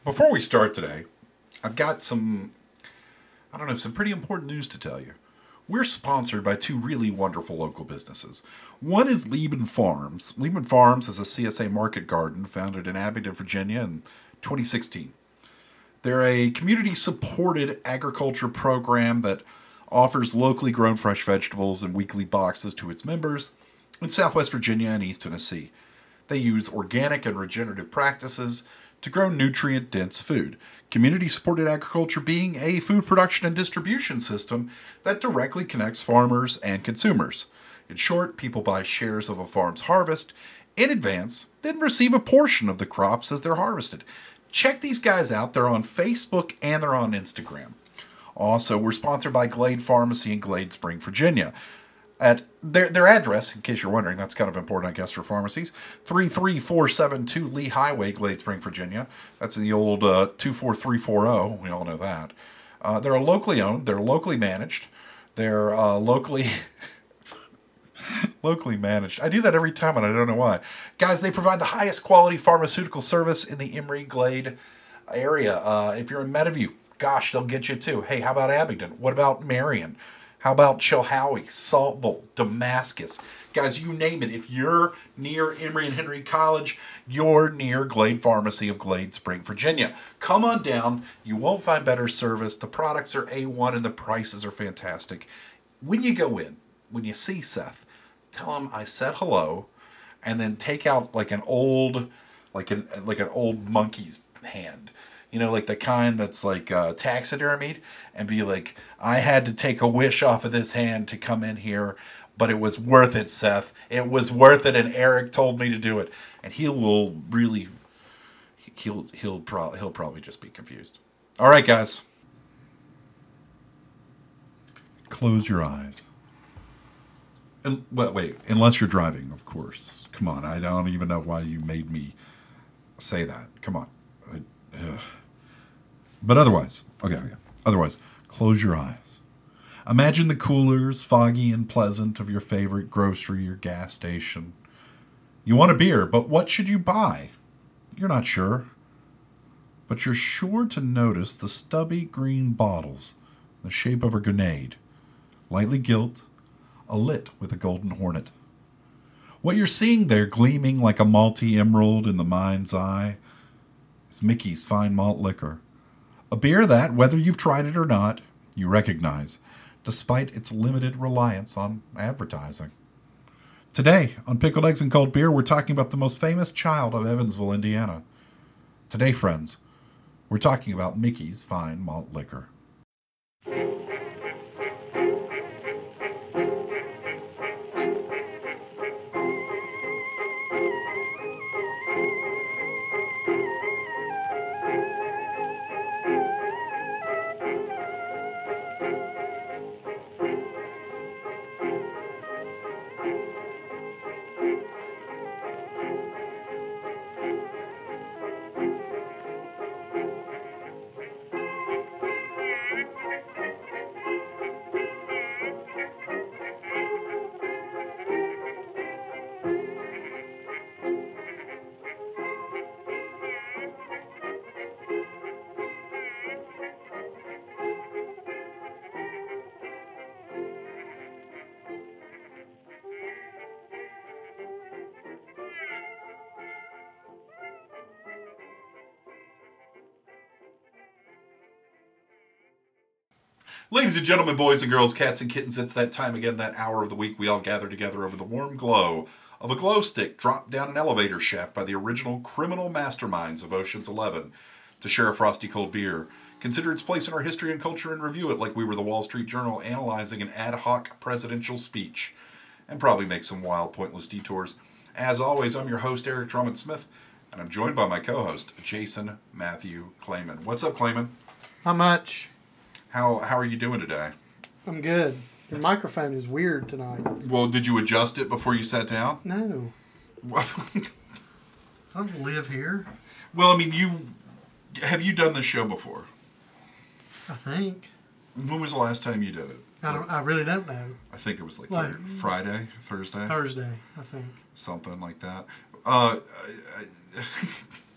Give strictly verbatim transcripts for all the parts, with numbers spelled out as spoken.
Before we start today, I've got some, I don't know, some pretty important news to tell you. We're sponsored by two really wonderful local businesses. One is Lieben Farms. Lieben Farms is a C S A market garden founded in Abingdon, Virginia in twenty sixteen. They're a community supported agriculture program that offers locally grown fresh vegetables in weekly boxes to its members in Southwest Virginia and East Tennessee. They use organic and regenerative practices to grow nutrient dense food. Community supported agriculture being a food production and distribution system that directly connects farmers and consumers. In short, people buy shares of a farm's harvest in advance, then receive a portion of the crops as they're harvested. Check these guys out. They're on Facebook and they're on Instagram. Also, we're sponsored by Glade Pharmacy in Glade Spring, Virginia. At their their address, in case you're wondering, that's kind of important, I guess, for pharmacies. three three four seven two Lee Highway, Glade Spring, Virginia. That's the old uh, two four three four zero. We all know that. Uh, they're locally owned. They're locally managed. They're uh, locally locally managed. I do that every time, and I don't know why. Guys, they provide the highest quality pharmaceutical service in the Emory Glade area. Uh, if you're in Meadowview, gosh, they'll get you too. Hey, how about Abingdon? What about Marion? How about Chilhowie, Saltville, Damascus? Guys, you name it. If you're near Emory and Henry College, you're near Glade Pharmacy of Glade Spring, Virginia. Come on down. You won't find better service. The products are A one and the prices are fantastic. When you go in, when you see Seth, tell him I said hello, and then take out like an old, like an like an old monkey's hand. You know, like the kind that's like uh, taxidermied, and be like, I had to take a wish off of this hand to come in here, but it was worth it, Seth. It was worth it, and Eric told me to do it. And he will really, he'll he'll pro- he'll probably just be confused. All right, guys. Close your eyes. And, well, wait, unless you're driving, of course. Come on, I don't even know why you made me say that. Come on. I, ugh. But otherwise, okay, okay. Otherwise, close your eyes. Imagine the coolers, foggy and pleasant, of your favorite grocery or gas station. You want a beer, but what should you buy? You're not sure. But you're sure to notice the stubby green bottles, the shape of a grenade, lightly gilt, alit with a golden hornet. What you're seeing there, gleaming like a malty emerald in the mind's eye, is Mickey's Fine Malt Liquor. A beer that, whether you've tried it or not, you recognize, despite its limited reliance on advertising. Today, on Pickled Eggs and Cold Beer, we're talking about the most famous child of Evansville, Indiana. Today, friends, we're talking about Mickey's Fine Malt Liquor. Ladies and gentlemen, boys and girls, cats and kittens, it's that time again, that hour of the week we all gather together over the warm glow of a glow stick dropped down an elevator shaft by the original criminal masterminds of Ocean's Eleven to share a frosty cold beer, consider its place in our history and culture, and review it like we were the Wall Street Journal analyzing an ad hoc presidential speech, and probably make some wild, pointless detours. As always, I'm your host, Eric Drummond Smith, and I'm joined by my co-host, Jason Matthew Clayman. What's up, Clayman? Not much. How how are you doing today? I'm good. Your microphone is weird tonight. Well, did you adjust it before you sat down? No. I don't live here. Well, I mean, you have you done this show before? I think. When was the last time you did it? I don't. I really don't know. I think it was like, Like- thir- Friday, Thursday, Thursday, I think. something like that. Uh, I,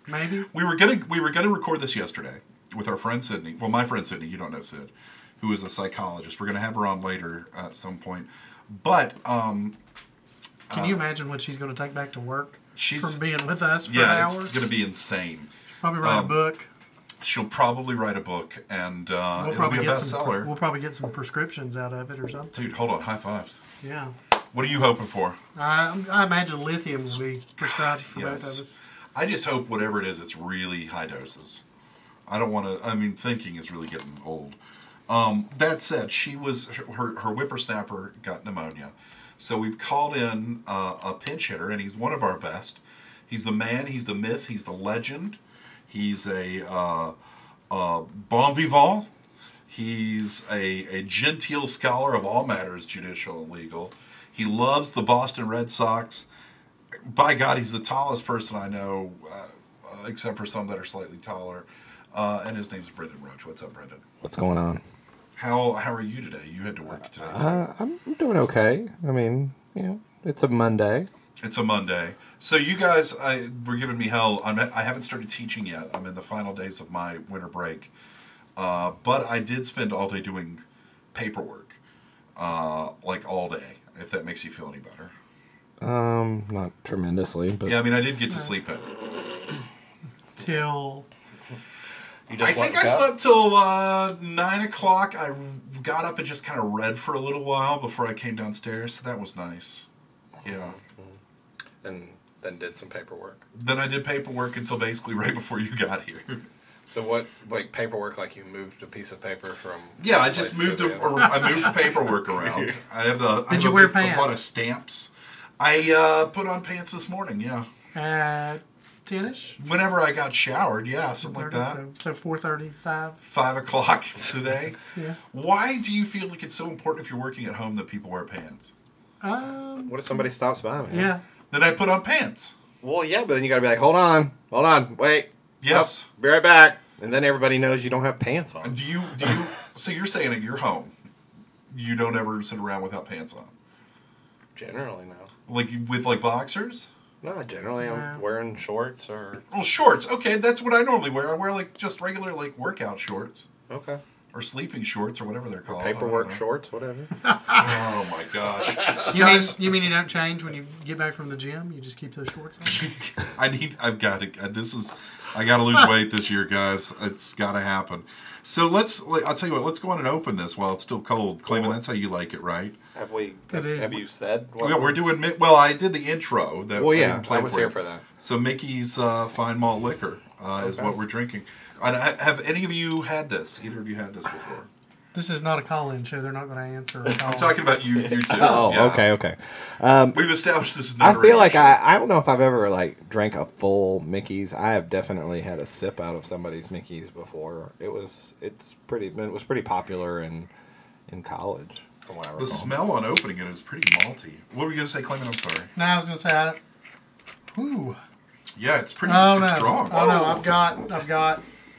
Maybe. We were gonna we were gonna record this yesterday with our friend Sydney. Well, my friend Sydney, you don't know Sid, who is a psychologist. We're gonna have her on later at some point. But um, Can you imagine what she's going to take back to work she's from being with us for yeah, an it's hour? gonna be insane. Probably write um, a book. She'll probably write a book, and uh, We'll it'll probably be a get some. bestseller. We'll probably get some prescriptions out of it or something. Dude, hold on, high fives. Yeah. What are you hoping for? I, I imagine lithium will be prescribed for both Yes. of us. I just hope whatever it is, it's really high doses. I don't want to. I mean, thinking is really getting old. Um, that said, she was her her whippersnapper got pneumonia, so we've called in uh, a pinch hitter, and he's one of our best. He's the man. He's the myth. He's the legend. He's a uh, uh, bon vivant. He's a, a genteel scholar of all matters judicial and legal. He loves the Boston Red Sox. By God, he's the tallest person I know, uh, except for some that are slightly taller. Uh, and his name's Brendan Roach. What's up, Brendan? What's going on? How how are you today? You had to work today. too. Uh, I'm doing okay. I mean, you know, it's a Monday. It's a Monday. So you guys I, were giving me hell. I'm, I haven't started teaching yet. I'm in the final days of my winter break. Uh, but I did spend all day doing paperwork, uh, like all day, if that makes you feel any better. Um, not tremendously, but Yeah, I mean, I did get to sleep in. Till You I just think I woke up? slept till uh, nine o'clock. I got up and just kind of read for a little while before I came downstairs, so that was nice. Yeah. and then did some paperwork. Then I did paperwork until basically right before you got here. So what, like paperwork? Like you moved a piece of paper from? Yeah, I one just place moved to a, the or other? I moved the paperwork around. I have the. I Did have you a, wear big- a lot of pants? stamps. I uh, put on pants this morning. Yeah, at ten-ish. whenever I got showered. Yeah, something like that. So, so four thirty-five. Five o'clock today. Yeah. Why do you feel like it's so important if you're working at home that people wear pants? Um. What if somebody stops by, man? Yeah. Then I put on pants. Well, yeah, but then you got to be like, hold on, hold on, wait. Yes. Be right back. And then everybody knows you don't have pants on. Do you do you? So you're saying at your home, you don't ever sit around without pants on, Generally, no. like with like boxers? No, generally I'm No. wearing shorts or Well, shorts. Okay, that's what I normally wear. I wear like just regular like workout shorts okay or sleeping shorts or whatever they're called. I don't paperwork know. shorts, whatever. Oh my gosh, You mean guys! you mean you don't change when you get back from the gym? You just keep those shorts on. I need. I've got to. uh, This is. I got to lose weight this year, guys. It's got to happen. So let's. like, I'll tell you what. Let's go on and open this while it's still cold. Clayman, that's how you like it, right? Have we? Good Have, day. have you said? What Yeah, we're doing. Mi- Well, I did the intro. That Well, I yeah, didn't play I was for here you. for that. So Mickey's uh, Fine Malt Liquor uh, is Okay. what we're drinking. And I, have any of you had this? Either of you had this before? This is not a call-in show. They're not going to answer. a call. I'm talking about you. You two. Oh, Yeah. okay, okay. Um, We've established this is I not. a feel like radio I, I don't know if I've ever like drank a full Mickey's. I have definitely had a sip out of somebody's Mickey's before. It was it's pretty it was pretty popular in in college from what I show. recall. The smell on opening it is pretty malty. What were you going to say, Clayman? I'm sorry. No, I was going to say. I, whew. Yeah, it's pretty. Oh it's no. strong. Oh no. I've got. I've got.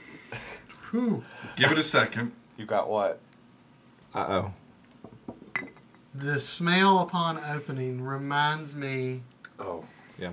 Whew. Give it a second. You got what? Uh oh. The smell upon opening reminds me Oh yeah.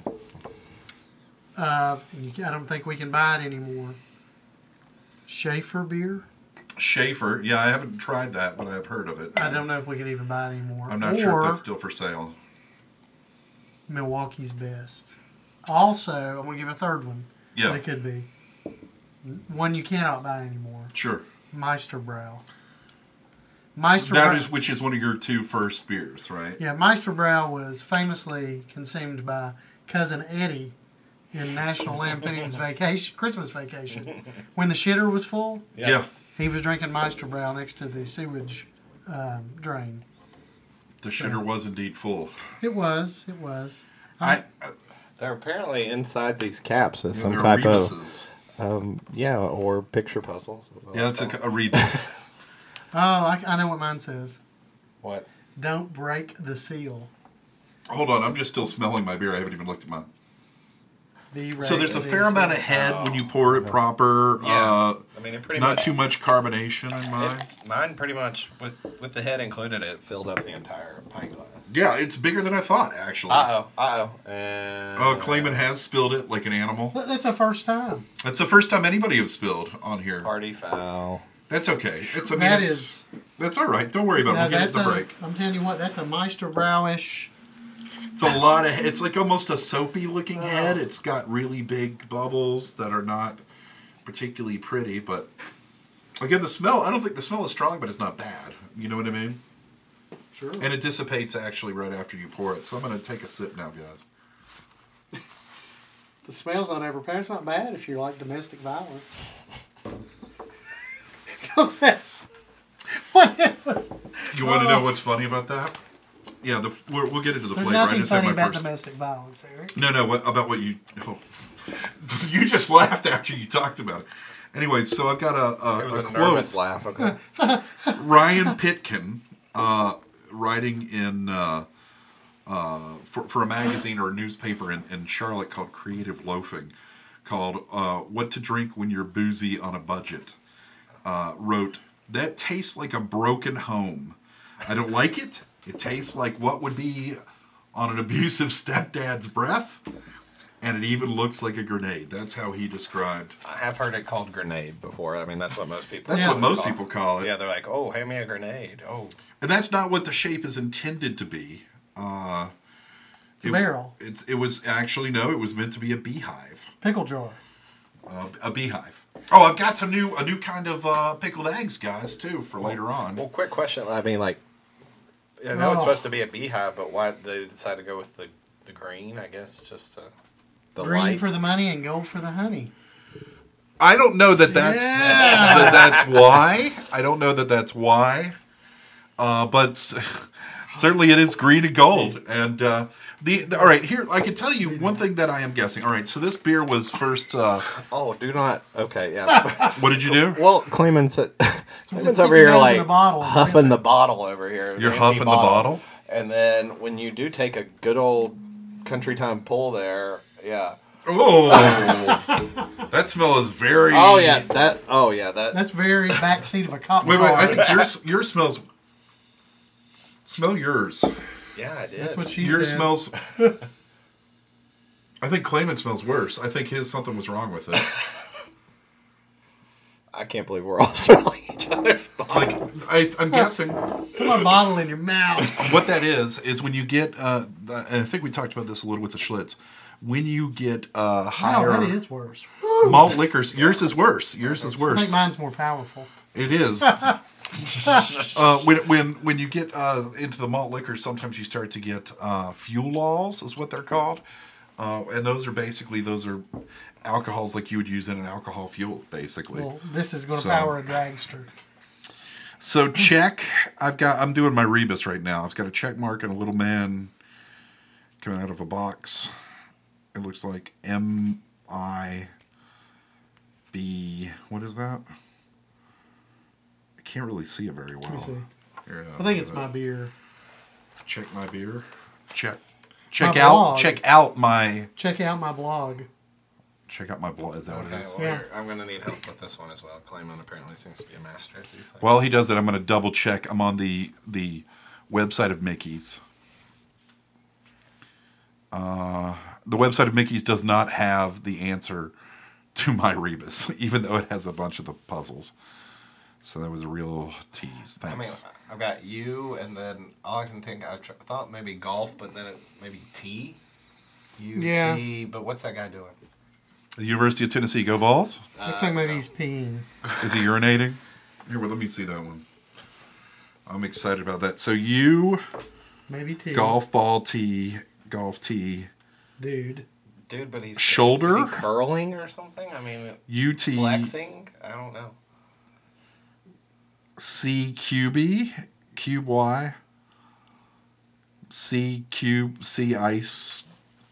of. And you, I don't think we can buy it anymore. Schaefer beer. Schaefer. Yeah, I haven't tried that, but I've heard of it. I don't know if we can even buy it anymore. I'm not or sure if that's still for sale. Milwaukee's Best. Also, I'm going to give a third one. Yeah. That it could be. One you cannot buy anymore. Sure. Meisterbrow. That Meisterbrow. is, which is one of your two first beers, right? Yeah, Meisterbrow was famously consumed by Cousin Eddie in National Lampoon's Vacation, Christmas Vacation. When the shitter was full, Yeah. yeah. he was drinking Meisterbrow next to the sewage um, drain. The shitter was indeed full. It was. It was. I. Uh, They're apparently inside these caps as yeah, some they're type of Rebuses. um yeah or picture puzzles. Yeah, that's a, a Rebus. Oh, I, I know what mine says. What? Don't break the seal. Hold on, I'm just still smelling my beer. I haven't even looked at mine. Be So there's a ready fair to amount of seal. head when you pour it proper. Yeah. Uh, I mean, it pretty not much too much carbonation in mine. It, mine pretty much with with the head included, it filled up the entire pint glass. Yeah, it's bigger than I thought, actually. Uh oh. Uh oh. And Oh, Clayman has spilled it like an animal. But that's the first time. That's the first time anybody has spilled on here. Party foul. That's okay. It's I mean, That it's, is- that's all right. Don't worry about it. Now, We'll get it that's at the a, break. I'm telling you what, that's a Meisterbrowish. It's a lot of. It's like almost a soapy looking Oh. head. It's got really big bubbles that are not particularly pretty, but again, the smell. I don't think the smell is strong, but it's not bad. You know what I mean? Sure. And it dissipates actually right after you pour it. So I'm going to take a sip now, guys. The smell's not overpowering. It's not bad if you like domestic violence. Because that's whatever. You want to know what's funny about that? Yeah, the we're, we'll get into the There's flavor. I nothing just had funny my about first. domestic violence, Eric. No, no, what, about what you. Oh. You just laughed after you talked about it. Anyway, so I've got a, a, It was a a, quote. nervous laugh. Okay. Ryan Pitkin, uh, writing in uh, uh, for for a magazine or a newspaper in, in Charlotte called Creative Loafing, called uh, "What to Drink When You're Boozy on a Budget," uh, wrote, "That tastes like a broken home. I don't like it. It tastes like what would be on an abusive stepdad's breath, and it even looks like a grenade." That's how he described. I have heard it called grenade before. I mean, that's what most people. That's Yeah. what most people call it. Yeah, they're like, "Oh, hand me a grenade." Oh, And that's not what the shape is intended to be. Uh, It's a barrel. It's it was actually no. It was meant to be a beehive. Pickle jar. Uh, a beehive. Oh, I've got some new a new kind of uh, pickled eggs, guys, too, for later on. well, quick question. I mean, like, I know it's Oh. supposed to be a beehive, but why did they decide to go with the the green? I guess just to the Green light. for the money and gold for the honey. I don't know that that's Yeah. that that's why. I don't know that that's why. Uh, but s- certainly it is green and gold. And uh, the, the all right here, I can tell you one thing that I am guessing. All right, so this beer was first. Uh, Oh, do not. Okay, yeah. what did you do? Well, Clayman's at, been Clayman's over sticking here nose in like the bottle. huffing the bottle over here. You're the empty huffing the bottle? And then when you do take a good old country time pull there, yeah. Oh, that smell is very. Oh yeah, that. Oh yeah, that. That's very backseat of a cop Wait, car. wait. I think yours yours smells. Smell yours. Yeah, I did. That's what she Yours said. smells. I think Clayman smells worse. I think his something was wrong with it. I can't believe we're all smelling each other's Like bottles. I, I'm guessing Put my bottle in your mouth. what that is is when you get. Uh, the- and I think we talked about this a little with the Schlitz. When you get uh, Wow, higher that is worse. malt liquors, yours is worse. Yours is I worse. think mine's more powerful. It is. uh, when when when you get uh, into the malt liquor, sometimes you start to get uh, fuel laws, is what they're called, uh, and those are basically those are alcohols like you would use in an alcohol fuel, basically. Well, this is going to So- power a dragster. So check. I've got. I'm doing my rebus right now. I've got a check mark and a little man coming out of a box. It looks like M I B. What is that? I can't really see it very well. Let me see. Here, I think it's my beer. Check my beer. Check. Check My out. blog. Check out my. Check out my blog. Check out my blog. Is that what Okay, it is? well, Yeah. I'm going to need help with this one as well. Clayman apparently seems to be a master at these things. While he does that, I'm going to double check. I'm on the the website of Mickey's. Uh, the website of Mickey's does not have the answer to my rebus, even though it has a bunch of the puzzles. So that was a real tease. I mean, Thanks. I've got you, and then all I can think, I tr- thought maybe golf, but then it's maybe T. U Yeah. T, but what's that guy doing? The University of Tennessee, go Vols. Looks like maybe he's peeing. Is he urinating? Here, well, let me see that one. I'm excited about that. So you, Maybe T. golf ball tee, golf tee, Dude. Dude, but he's Shoulder? Is he curling or something? I mean, U T, flexing? I don't know. C Q B, cube Y, C cube, C ice,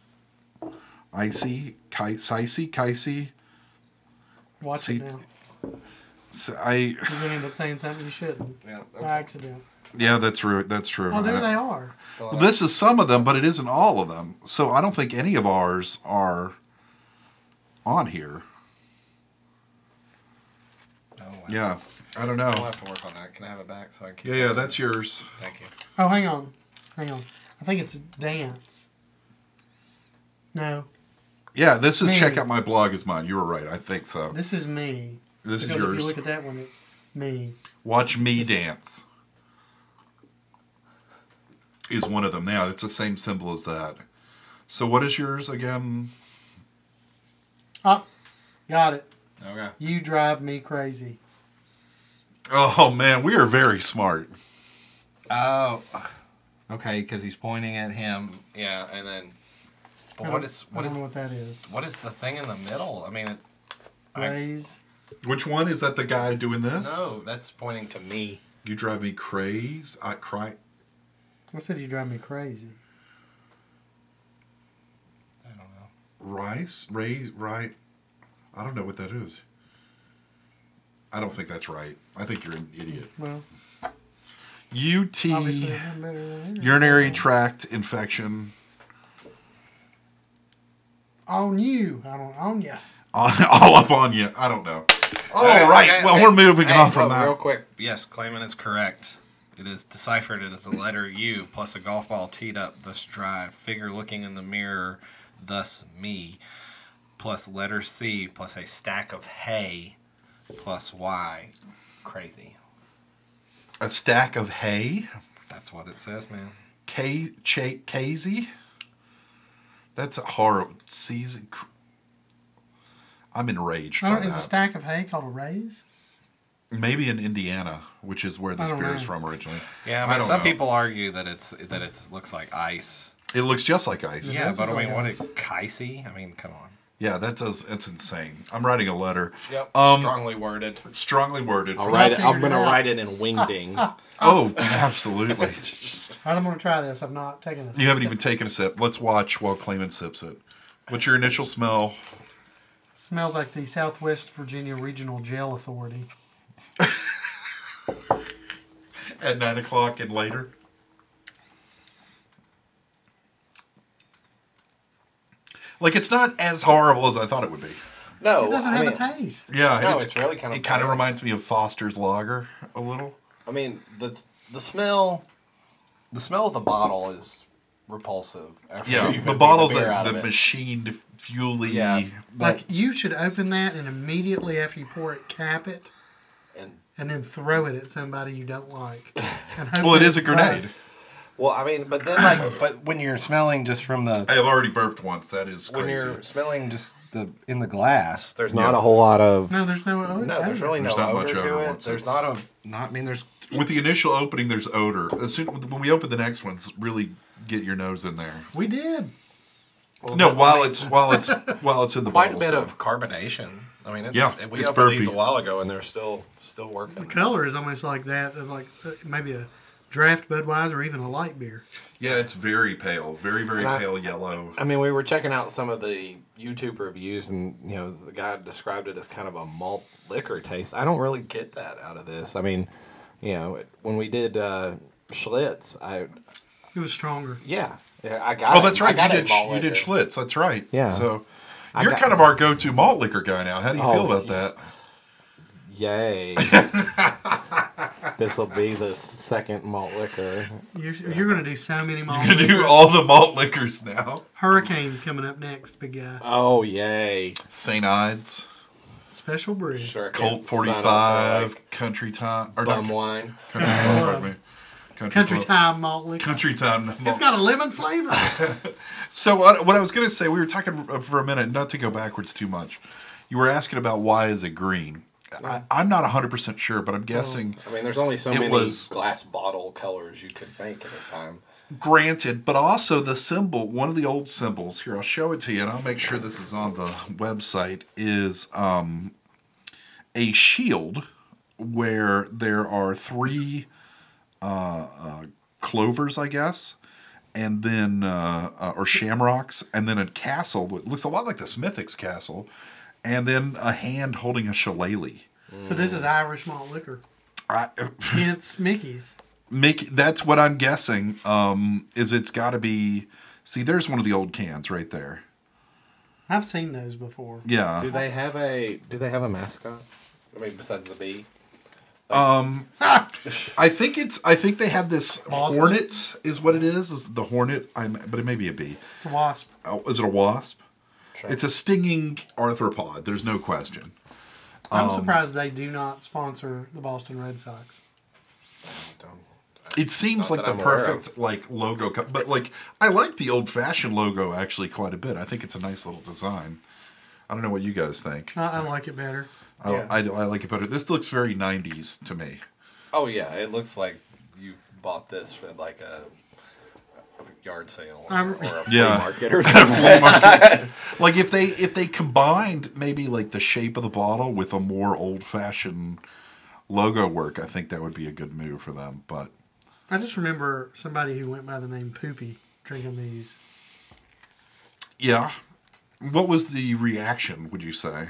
icy, Kicey, Kicey. Watch See- it now. So I, You're going to end up saying something you shouldn't. Yeah. By accident. yeah, that's true. That's true. Oh, there I- they are. Well, this is some of them, but it isn't all of them. So I don't think any of ours are on here. Oh, wow. Yeah, I don't know. I'll have to work on that. Can I have it back so I can keep Yeah, yeah, that's yours. Thank you. Oh, hang on. Hang on. I think it's dance. No, Yeah, this is Me. check out my blog is mine. You were right. I think so. this is me. This is Because if you yours. look at that one, it's me. Watch me dance. Is one of them. Now it's the same symbol as that. So what is yours again? Oh, got it. Okay. You drive me crazy. Oh man, we are very smart. Oh, okay, because he's pointing at him. Yeah, and then. But I what don't- is I what don't is know what that is. what is the thing in the middle? I mean, it, I, Raise. Which one is that? The guy doing this? no, that's pointing to me. You drive me crazy. I cry. I said you drive me crazy. I don't know. Rice, Ray, right? I don't know what that is. I don't think that's right. I think you're an idiot. Well, U obviously, T, I'm better than you. urinary tract infection. On you. I don't own you. All all up on you. I don't know. All Okay, right. okay, well, okay. we're moving Hey, on from look, that. Real quick, yes, Clayman is correct. It is deciphered as the letter U plus a golf ball teed up, thus drive. Figure looking in the mirror, thus me. Plus letter C plus a stack of hay plus Y. Crazy. A stack of hay. That's what it says, man. K Ch Casey. That's a horrible season. I'm enraged I by don't, is a that. stack of hay called a raise? Maybe in Indiana, which is where I this don't beer know. is from originally. Yeah, I but don't some know. people argue that it's that it looks like ice. It looks just like ice. It Yeah, does but I look mean, like what ice. is Kicey? I mean, come on. Yeah, that does. It's insane. I'm writing a letter. Yep. Um, Strongly worded. Strongly worded. I'll for- write it. figured I'm going to it out. write it in wingdings. Oh, absolutely. All right, I'm going to try this. I've not taken a You haven't sip. even taken a sip. Let's watch while Clayman sips it. What's your initial smell? Smells like the Southwest Virginia Regional Jail Authority. At nine o'clock and later. Like, it's not as horrible as I thought it would be. No, It doesn't I have mean, a taste. Yeah, No, it's really kind of It kind of bad. reminds me of Foster's Lager a little. I mean, the the smell, the smell of the bottle is repulsive. After Yeah, you've the emptied bottle's beer the, out of the it. machined, fuely. Yeah. Like, you should open that and immediately after you pour it, cap it, And and then throw it at somebody you don't like. And hope Well, it that is a grenade. busts. well, I mean, but then like, but when you're smelling just from the I have already burped once. That is when crazy. you're smelling just the in the glass, there's Yeah. not a whole lot of No, there's no odor. no, there's really no There's not odor much to odor it. once There's it's- not a not. I mean, there's With the initial opening, there's odor. As soon when we open the next one, really get your nose in there. We did. well, No, but, while I mean, it's while it's while it's in the quite a bottle bit still. of carbonation. I mean, it's, Yeah, we it's opened these a burpy. while ago, and they're still still working. The color is almost like that, of like uh, maybe a draft Budweiser or even a light beer. Yeah, it's very pale, very very And I- pale yellow. I mean, we were checking out some of the YouTube reviews, and you know, the guy described it as kind of a malt liquor taste. I don't really get that out of this. I mean, you know, it- when we did uh, Schlitz, I It was stronger. yeah, yeah, I got. Oh, it. that's I right. You got it did in sh- malt you did liquor. Schlitz. That's right. Yeah. So I you're got- kind of our go-to malt liquor guy now. How do you Oh, feel about that? Yay! This will be the second malt liquor. You're, you're going to do so many more. You do all the malt liquors now. Hurricanes coming up next, big guy. Oh yay! Saint Ides, Special brew. Sure. Colt can't sign up for, forty-five, like, Country Time, or bum not, wine. Country Time, pardon me. Country Club. Time malt liquor. Country Time. Malt. It's got a lemon flavor. So what, what I was going to say, we were talking for a minute, not to go backwards too much. You were asking about why is it green. I, I'm not one hundred percent sure, but I'm guessing, I mean, there's only so It many was- glass bottle colors you could make at a time. granted, but also the symbol, one of the old symbols, here, I'll show it to you, and I'll make sure this is on the website, is um, a shield where there are three uh, uh, clovers, I guess, and then, uh, uh, or shamrocks, and then a castle that looks a lot like the Smithwick's castle, and then a hand holding a shillelagh. So this is Irish malt liquor. I, Hence Mickey's. Make that's what I'm guessing. Um, is it's got to be? See, there's one of the old cans right there. I've seen those before. Yeah. Do they have a Do they have a mascot? I mean, besides the bee. Um, I think it's. I think they have this Boston? hornet is what it is. Is the hornet? I'm, but it may be a bee. It's a wasp. Oh, is it a wasp? Sure. It's a stinging arthropod. There's no question. I'm Um, surprised they do not sponsor the Boston Red Sox. Don't- It seems Not like that the I'm aware perfect like logo, co- but like I like the old fashioned logo actually quite a bit. I think it's a nice little design. I don't know what you guys think. I, I like it better. I, Yeah. I, I like it better. This looks very nineties to me. Oh yeah, it looks like you bought this for like a, a yard sale or, Um, or a flea Yeah. market or something. Like if they if they combined maybe like the shape of the bottle with a more old fashioned logo work, I think that would be a good move for them. But I just remember somebody who went by the name Poopy drinking these. yeah, what was the reaction? Would you say?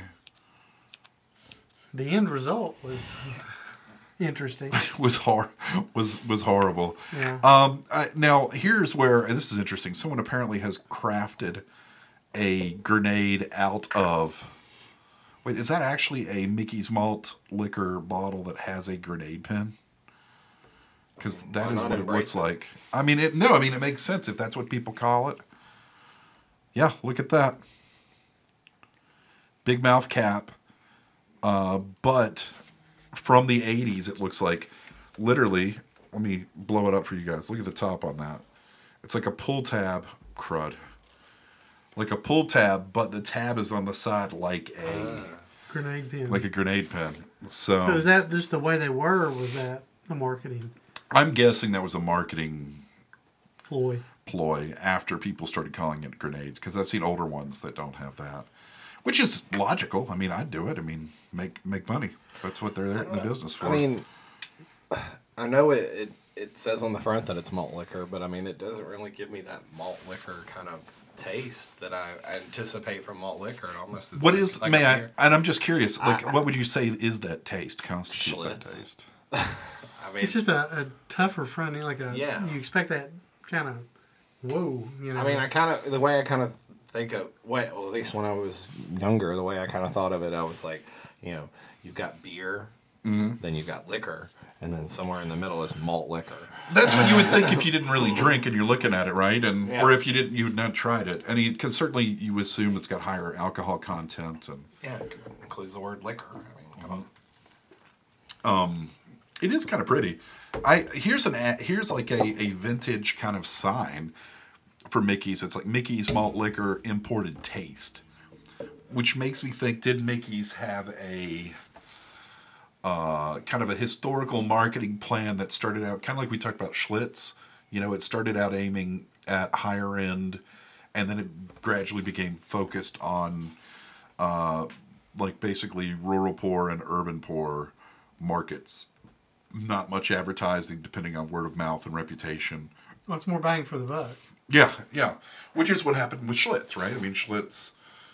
The end result was interesting. was hor- was was horrible. Yeah. Um, I, now here's where and this is interesting. Someone apparently has crafted a grenade out of. Wait, is that actually a Mickey's Malt liquor bottle that has a grenade pin? Because that Why is not what it embrace looks it? like. I mean, it no. I mean, it makes sense if that's what people call it. Yeah, look at that. Big mouth cap. Uh, but from the eighties, it looks like literally. Let me blow it up for you guys. Look at the top on that. It's like a pull tab. Crud. Like a pull tab, but the tab is on the side like a Grenade pin. like a grenade pin. So, so is that just the way they were, or was that a marketing I'm guessing that was a marketing ploy? ploy after people started calling it grenades, because I've seen older ones that don't have that, which is logical. I mean, I'd do it. I mean, make make money. That's what they're there in the business for. I mean, I know it, it it says on the front that it's malt liquor, but I mean, it doesn't really give me that malt liquor kind of taste that I anticipate from malt liquor. It almost is what like, is like may a I? beer. And I'm just curious. Like, what would you say is that taste? Constitutes that Schlitz. taste? I mean, It's just a, a tougher front end, like a Yeah. You expect that kind of whoa, you know. I mean, I kind of the way I kind of think of way, well, at least when I was younger, the way I kind of thought of it, I was like, you know, you've got beer, then you've got liquor, and then somewhere in the middle is malt liquor. That's what you would think if you didn't really drink and you're looking at it, right? And Yeah. or if you didn't, you had not tried it. And because certainly you assume it's got higher alcohol content, and Yeah, it includes the word liquor. I mean, come on. um, it is kind of pretty. I here's an a- here's like a, a vintage kind of sign for Mickey's. It's like Mickey's malt liquor imported taste, which makes me think: did Mickey's have a uh, kind of a historical marketing plan that started out kind of like we talked about Schlitz? You know, it started out aiming at higher end, and then it gradually became focused on uh, like basically rural poor and urban poor markets. Not much advertising, depending on word of mouth and reputation. well, it's more bang for the buck. Yeah, yeah. Which is what happened with Schlitz, right? I mean, Schlitz,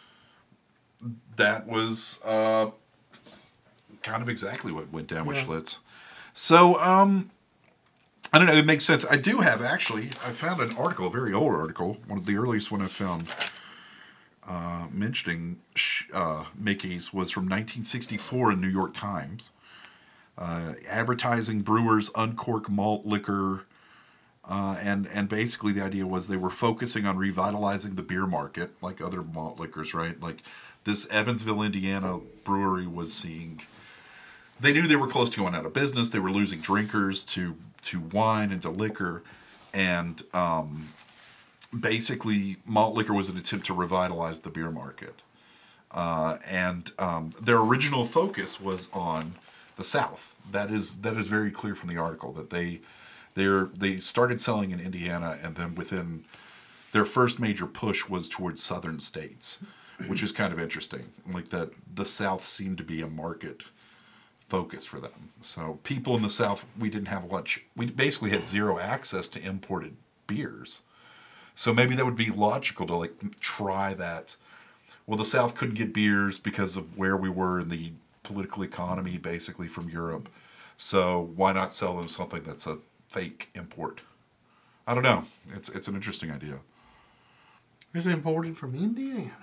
that was uh, kind of exactly what went down with Yeah. Schlitz. So, um, I don't know, it makes sense. I do have, actually, I found an article, a very old article, one of the earliest one I found uh, mentioning uh, Mickey's was from nineteen sixty-four in New York Times. Uh, advertising brewers uncork malt liquor, uh, and and basically the idea was they were focusing on revitalizing the beer market, like other malt liquors, right? Like this Evansville, Indiana brewery was seeing. They knew they were close to going out of business. They were losing drinkers to to wine and to liquor, and um, basically malt liquor was an attempt to revitalize the beer market. Uh, and um, their original focus was on the South. That is that is very clear from the article that they they they started selling in Indiana, and then within their first major push was towards southern states, which is kind of interesting. Like that, the South seemed to be a market focus for them. So people in the South, we didn't have much. We basically had zero access to imported beers. So maybe that would be logical to like try that. Well, the South couldn't get beers because of where we were in the political economy, basically from Europe. So why not sell them something that's a fake import? I don't know. It's it's an interesting idea. It's imported from Indiana.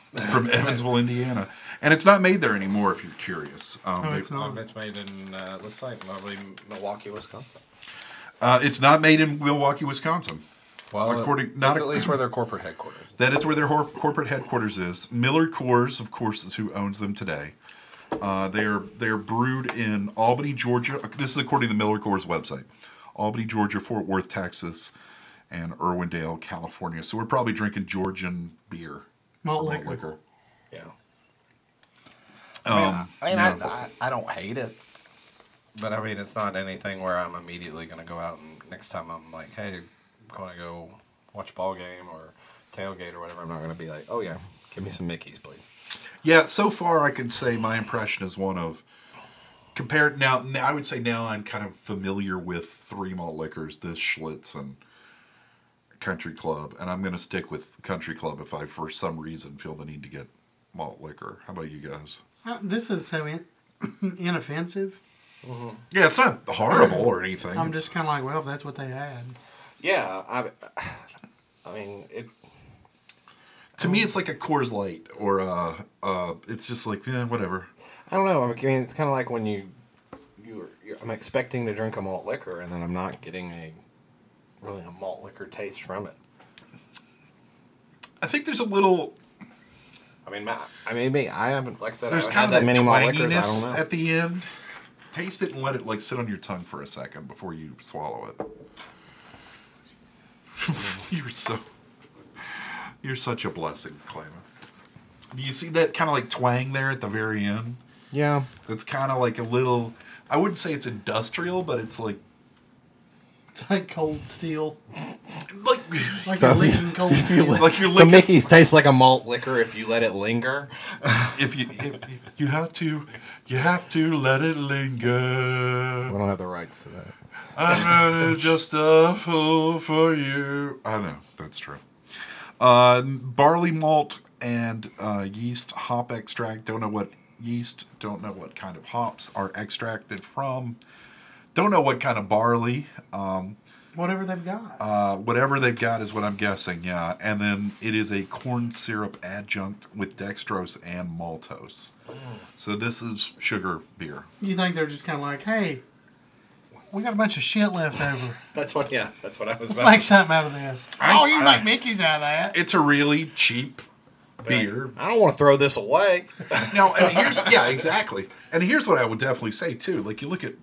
from Evansville, Indiana. And it's not made there anymore, if you're curious. Um, Oh, they- it's not. Um, it's made in, uh, looks like probably Milwaukee, Wisconsin. uh, it's not made in Milwaukee, Wisconsin. Well, According- it's not at ac- least where their corporate headquarters is. That is where their hor- corporate headquarters is. Miller Coors, of course, is who owns them today. Uh, they're they're brewed in Albany, Georgia. This is according to the Miller Coors website. Albany, Georgia, Fort Worth, Texas, and Irwindale, California. So we're probably drinking Georgian beer. Malt or liquor. Yeah. Um, I mean, yeah. I, I, I don't hate it. But I mean, it's not anything where I'm immediately going to go out and next time I'm like, hey, I'm going to go watch a ball game or tailgate or whatever. I'm not going to be like, oh, yeah, give me some Mickey's, please. Yeah, so far I can say my impression is one of compared now. now I would say now I'm kind of familiar with three malt liquors: this Schlitz and Country Club, and I'm going to stick with Country Club if I, for some reason, feel the need to get malt liquor. How about you guys? Uh, this is so in- inoffensive. Yeah, it's not horrible or anything. I'm It's- just kind of like, well, if that's what they had. Yeah, I, I mean, it. to me, it's like a Coors Light or uh, uh, it's just like yeah, whatever. I don't know. I mean, it's kind of like when you, you, you're, I'm expecting to drink a malt liquor, and then I'm not getting a, really a malt liquor taste from it. I think there's a little. I mean, my, I mean, maybe I haven't, like I said, There's I kind haven't of had that that many malt liquors. I twanginess don't know. at the end. Taste it and let it like sit on your tongue for a second before you swallow it. You're so. You're such a blessing, Clayman. Do you see that kind of like twang there at the very end? Yeah. It's kind of like a little. I wouldn't say it's industrial, but it's like It's like cold steel. like Like So- you're licking cold steel. like you're So licking. Mickey's tastes like a malt liquor if you let it linger. If you if, you have to, you have to let it linger. We don't have the rights to that. I'm not just a fool for you. I know, that's true. Uh, barley malt and uh, yeast hop extract. Don't know what yeast, don't know what kind of hops are extracted from. Don't know what kind of barley. Um, Whatever they've got. uh, whatever they've got is what I'm guessing, yeah. And then it is a corn syrup adjunct with dextrose and maltose. So this is sugar beer. You think they're just kind of like, hey, we got a bunch of shit left over. That's what. Yeah, that's what I was. Let's about make to- something out of this. I- oh, you I- make Mickey's out of that. It's a really cheap beer. I don't want to throw this away. Now, and here's yeah, exactly. And here's what I would definitely say too. Like you look at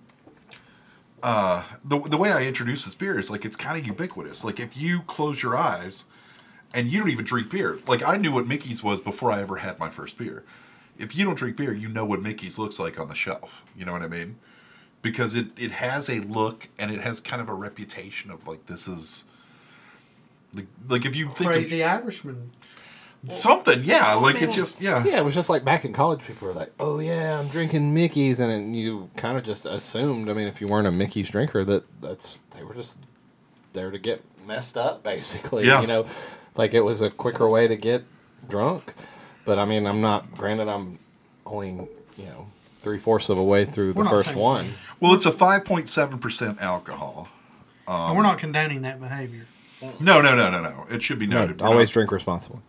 uh, the the way I introduce this beer is like it's kind of ubiquitous. Like if you close your eyes and you don't even drink beer, like I knew what Mickey's was before I ever had my first beer. If you don't drink beer, you know what Mickey's looks like on the shelf. You know what I mean? Because it it has a look and it has kind of a reputation of like this is like, like if you think Crazy Irishman. of something, yeah, like it's just yeah. Yeah, it was just like back in college, people were like, "Oh yeah, I'm drinking Mickey's," and then you kind of just assumed. I mean, if you weren't a Mickey's drinker, that that's they were just there to get messed up, basically. Yeah. You know, like it was a quicker way to get drunk. But I mean, I'm not. Granted, I'm only you know three fourths of a way through the We're not first saying- one. Well, it's a five point seven percent alcohol. and we're not condoning that behavior. No, no, no, no, no. It should be noted. We're always not- drink responsibly.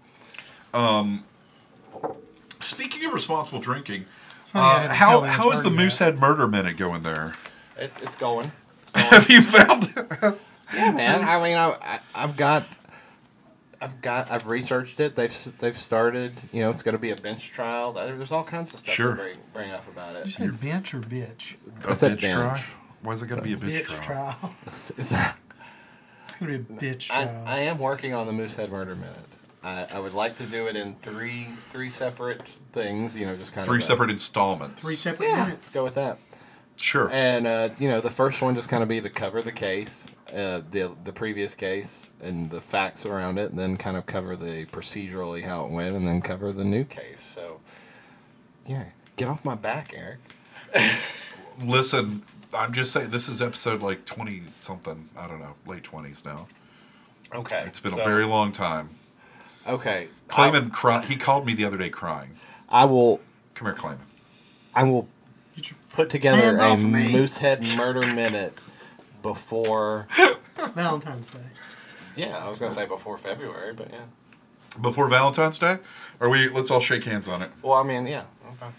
Speaking of responsible drinking, funny I uh, had to how tell you how it's is the already Moosehead Murder Minute going there? It, it's going. Have you found it? Yeah, man. I mean, I, I I've got. I've got. I've researched it. They've s- they've started. You know, it's going to be a bench trial. There- There's all kinds of stuff Sure. to bring, bring up about Did you it. say bench or bitch? A said bitch bench. try? Why is it going to be a bitch, Bitch trial? trial. It's- It's going to be a bitch I, trial. I am working on the Moosehead Murder Minute. I, I would like to do it in three three separate things. You know, just kind Three of a- separate installments. Three separate Yeah, let's minutes. go with that. Sure. And uh, you know, the first one just kind of be to cover the case, uh, the the previous case, and the facts around it, and then kind of cover the procedurally how it went, and then cover the new case. So, yeah, get off my back, Eric. Listen, I'm just saying this is episode like twenty something. I don't know, late twenties now. Okay, It's been so- a very long time. okay. Clayman, cry- he called me the other day crying. I will. Come here, Clayman. I will Get your put together Hands a off of me. Moosehead Murder Minute before. Valentine's Day. Yeah, I was gonna say before February, but yeah. Before Valentine's Day? Or we let's all shake hands on it. Well, I mean, yeah. Okay.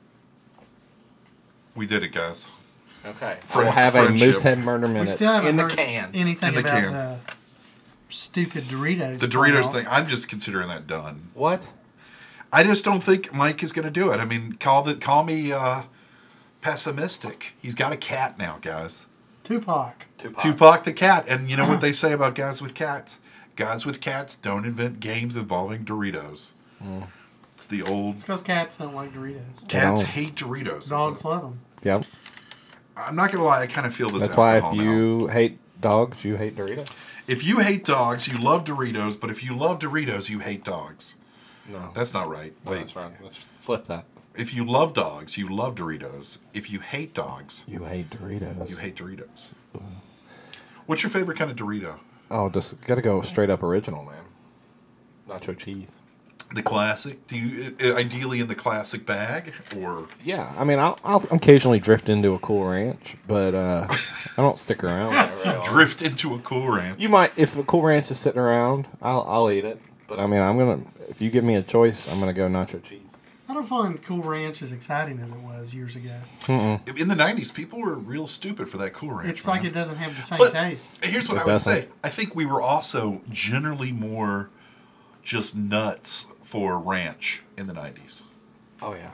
We did it, guys. Okay. Friend- we'll have friendship. a Moosehead Murder We Minute still haven't in the heard can. anything In the about can. the stupid Doritos. The Doritos playoff. thing, I'm just considering that done. What? I just don't think Mike is going to do it. I mean, call the call me uh, pessimistic. He's got a cat now, guys. Tupac. Tupac. Tupac the cat. And you know what they say about guys with cats? Guys with cats don't invent games involving Doritos. Mm. It's the old... It's because cats don't like Doritos. Cats No. hate Doritos. Dogs It's a- love them. Yep. I'm not going to lie, I kind of feel this That's why if alcohol now. you hate dogs, you hate Doritos. If you hate dogs, you love Doritos, but if you love Doritos, you hate dogs. No. That's not right. No, Wait. that's right. Let's flip that. If you love dogs, you love Doritos. If you hate dogs, You hate Doritos. you hate Doritos. What's your favorite kind of Dorito? Oh, just gotta go straight up original, man. Nacho cheese. The classic? Do you uh, ideally in the classic bag or Yeah, I mean, I'll, I'll occasionally drift into a Cool Ranch, but uh, I don't stick around. that very long. drift into a Cool Ranch? You might, if a Cool Ranch is sitting around, I'll I'll eat it. But I mean, I'm gonna. If you give me a choice, I'm gonna go nacho cheese. I don't find Cool Ranch as exciting as it was years ago. In the nineties, people were real stupid for that Cool Ranch. It's man. like it doesn't have the same But taste. here's what It I would doesn't. say. I think we were also generally more just nuts for ranch in the nineties. Oh yeah.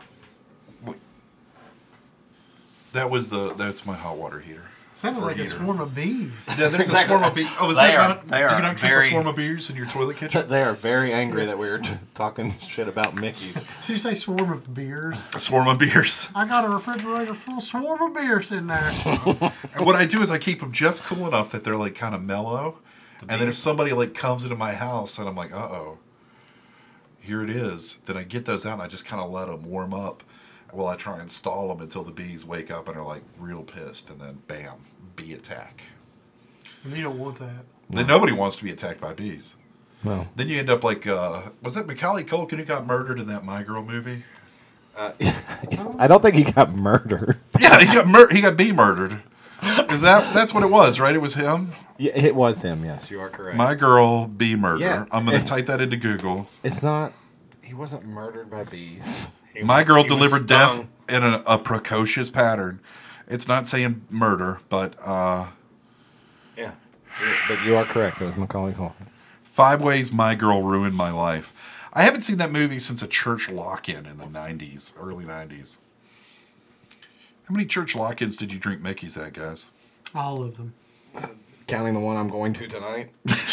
That was the that's my hot water heater. Sounded Or like a heater. swarm of bees. Yeah, there's a swarm of bees. Oh, is They that are- not? they do you are not keep very- a swarm of bees in your toilet kitchen? They are very angry that we were t- talking shit about Mickey's. Did you say swarm of beers? A swarm of beers. I got a refrigerator full of swarm of beers in there. And what I do is I keep them just cool enough that they're like kind of mellow. And then if somebody like comes into my house and I'm like, uh oh, here it is, then I get those out and I just kind of let them warm up while I try and stall them until the bees wake up and are like real pissed, and then bam, bee attack. And you don't want that. Then nobody wants to be attacked by bees. No. Then you end up like, uh, was that Macaulay Culkin who got murdered in that My Girl movie? I don't think he got murdered. Yeah, he got mur- he got bee murdered. Is that that's what it was, right? It was him. Yeah, it was him. Yes, you are correct. My Girl bee murder. Yeah, I'm going to it's- type that into Google. It's not. He wasn't murdered by bees. He My was- Girl he was delivered death stung. in a, a precocious pattern. It's not saying murder, but uh, Yeah, but you are correct. It was Macaulay Culkin. five ways My Girl ruined my life. I haven't seen that movie since a church lock-in in the nineties, early nineties. How many church lock-ins did you drink Mickey's at, guys? All of them. Counting the one I'm going to tonight.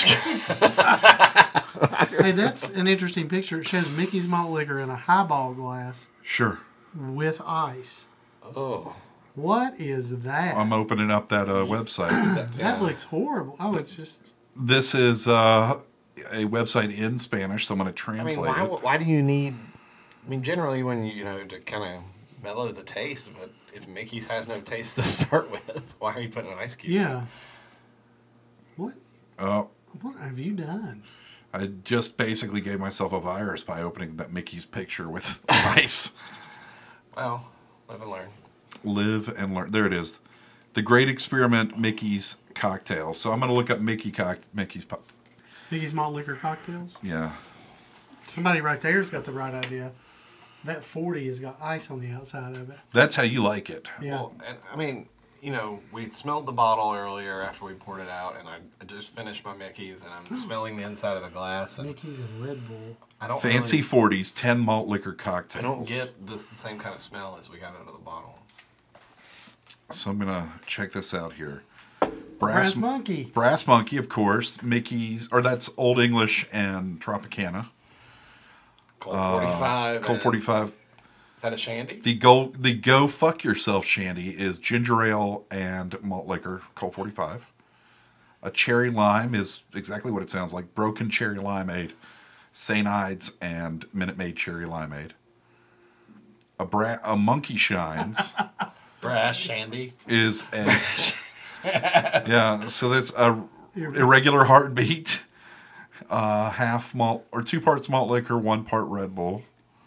Hey, that's an interesting picture. It shows Mickey's malt liquor in a highball glass Sure. with ice. Oh, What is that? I'm opening up that uh, website. That looks horrible. Oh, it's just. This is uh, a website in Spanish, so I'm going to I translate mean, why? it. Why do you need? I mean, generally, when you you know to kind of mellow the taste, but if Mickey's has no taste to start with, why are you putting an ice cube? Yeah. What? Oh, What have you done? I just basically gave myself a virus by opening that Mickey's picture with ice. Well, live and learn. Live and learn. There it is. The Great Experiment Mickey's Cocktail. So I'm going to look up Mickey cock- Mickey's. Po- Mickey's malt liquor cocktails? yeah. Somebody right there's got the right idea. That forty has got ice on the outside of it. That's how you like it. Yeah. Well, and I mean, you know, we smelled the bottle earlier after we poured it out, and I, I just finished my Mickey's, and I'm smelling the inside of the glass. And Mickey's and Red Bull. I don't Fancy really- forties, ten malt liquor I cocktails. don't get the same kind of smell as we got out of the bottle. So I'm going to check this out here. Brass Monkey. Brass Monkey, of course. Mickey's, or that's Old English and Tropicana. Cold forty-five. Cold and- forty-five. Is that a shandy? The go the go fuck yourself shandy is ginger ale and malt liquor, Colt forty-five. A cherry lime is exactly what it sounds like. Broken cherry limeade, Saint Ides and Minute Maid cherry limeade. A bra- a monkey shines Brass shandy. is a yeah. So that's a irregular heartbeat. Uh, half malt or two parts malt liquor, one part Red Bull.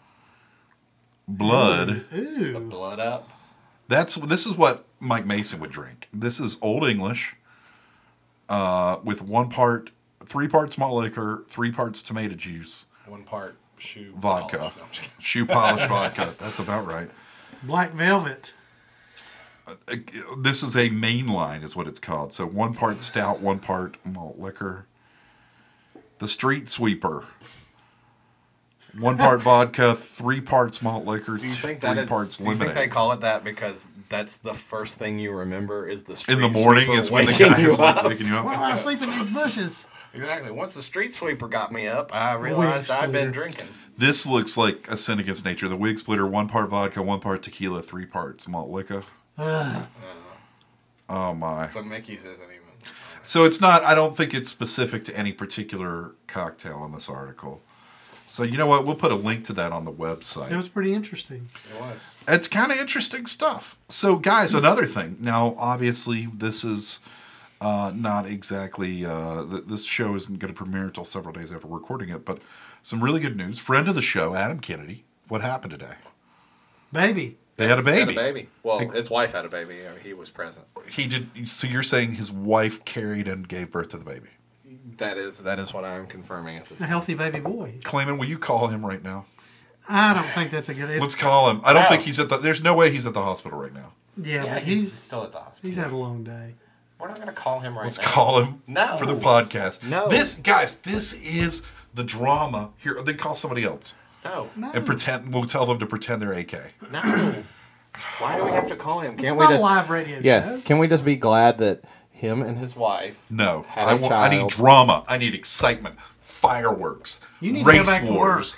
Blood. The Ooh. blood up. That's this is what Mike Mason would drink. This is Old English, uh, with one part, three parts malt liquor, three parts tomato juice, One part shoe vodka. polish. No, I'm just kidding. Shoe polish vodka. That's about right. Black Velvet. Uh, This is a main line, is what it's called. So one part stout, one part malt liquor. The Street Sweeper. One part vodka, three parts malt liquor, Do you think three that is, parts do you lemonade. think they call it that because that's the first thing you remember is the street In the morning, sweeper it's when the waking guy you is like up? waking you up. Why do I sleep in these bushes? Exactly. Once the street sweeper got me up, I realized I've been drinking. This looks like a sin against nature. The Wig Splitter, one part vodka, one part tequila, three parts malt liquor. Ugh. Oh my. So Mickey's isn't even. So it's not, I don't think it's specific to any particular cocktail in this article. So you know what? We'll put a link to that on the website. It was pretty interesting. It was. It's kind of interesting stuff. So, guys, another thing. Now, obviously, this is uh, not exactly, uh, th- this show isn't going to premiere until several days after recording it, but some really good news. Friend of the show, Adam Kennedy. What happened today? Baby. They had a baby. Had a baby. Well, his wife had a baby. I mean, he was present. He did. So you're saying his wife carried and gave birth to the baby? That is that is what I am confirming at this A time. healthy baby boy. Clayman, will you call him right now? I don't think that's a good idea. Let's call him. I don't No. think he's at the. There's no way he's at the hospital right now. Yeah, Yeah, but he's he's, still at the hospital. He's had a long day. We're not going to call him right Let's now. call him No. for the podcast. No. This guys, this is the drama here. They call somebody else No. No. and pretend. We'll tell them to pretend they're A K. No. Why do we have to call him? It's Can't not we a just live radio Yes. show. Can we just be glad that him and his wife No, Had I a want. I need child. drama. I need excitement. Fireworks. You need to race go back to wars.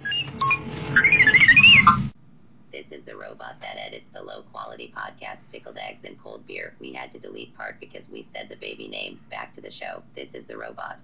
This is the robot that edits the low-quality podcast Pickled Eggs and Cold Beer. We had to delete part because we said the baby name. Back to the show. This is the robot.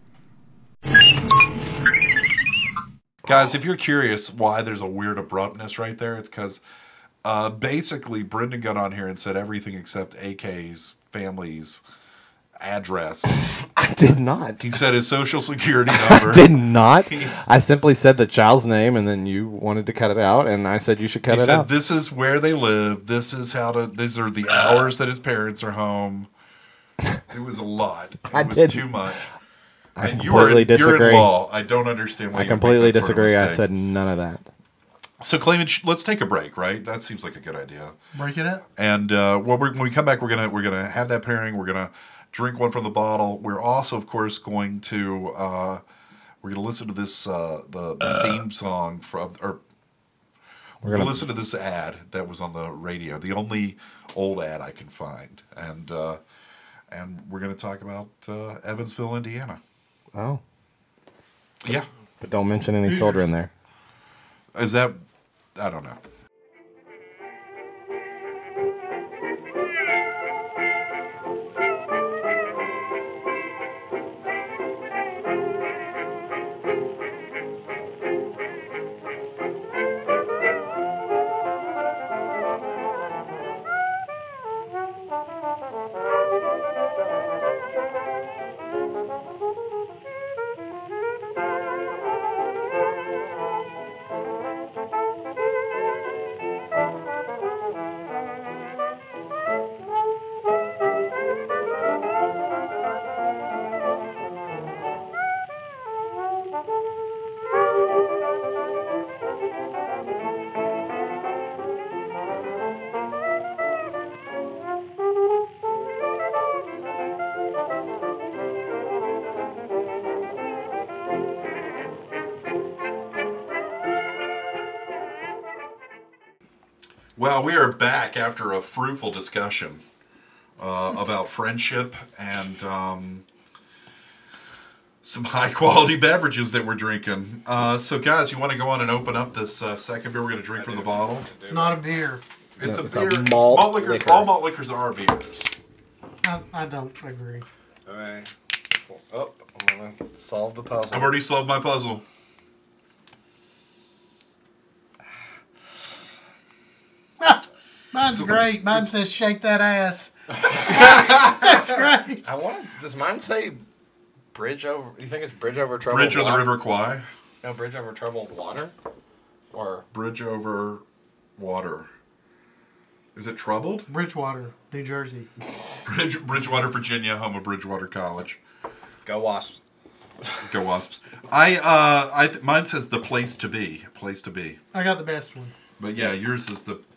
Guys, if you're curious why there's a weird abruptness right there, it's because uh, basically Brendan got on here and said everything except A K's family's address. I did not. He said his social security number. I did not. I simply said the child's name, and then you wanted to cut it out, and I said you should cut He it said out. this is where they live. This is how to. These are the hours that his parents are home. It was a lot. It I was did- too much. I And you are completely in, you're in disagree. law. I don't understand why I you make completely that sort of disagree. I mistake. said none of that. So, Clayman, sh- let's take a break. Right? That seems like a good idea. Break it up. And uh, well, we're, when we come back, we're gonna we're gonna have that pairing. We're gonna drink one from the bottle. We're also, of course, going to uh, we're gonna listen to this uh, the, the theme song from or we're gonna listen to this ad that was on the radio, the only old ad I can find, and uh, and we're gonna talk about uh, Evansville, Indiana. Oh, Yeah, but don't mention any Hoosiers. children there. is that I don't know. Well, we are back after a fruitful discussion uh, about friendship and um, some high-quality beverages that we're drinking. Uh, so, guys, you want to go on and open up this uh, second beer we're going to drink from the bottle? It's not a beer. It's a It's a beer. malt liquors. liquor. All malt liquors are beers. I, I don't agree. All right. Oh, I'm gonna solve the puzzle. I've already solved my puzzle. Mine's great. Mine says shake that ass. That's great. I want. Does mine say bridge over? You think it's bridge over troubled Bridge of the water? River Kwai. No, bridge over troubled water. Or Bridge over water. Is it troubled? Bridgewater, New Jersey. Bridge, Bridgewater, Virginia, home of Bridgewater College. go Wasps. Go Wasps. I uh, I th- mine says the place to be. Place to be. I got the best one. But yeah, yours is the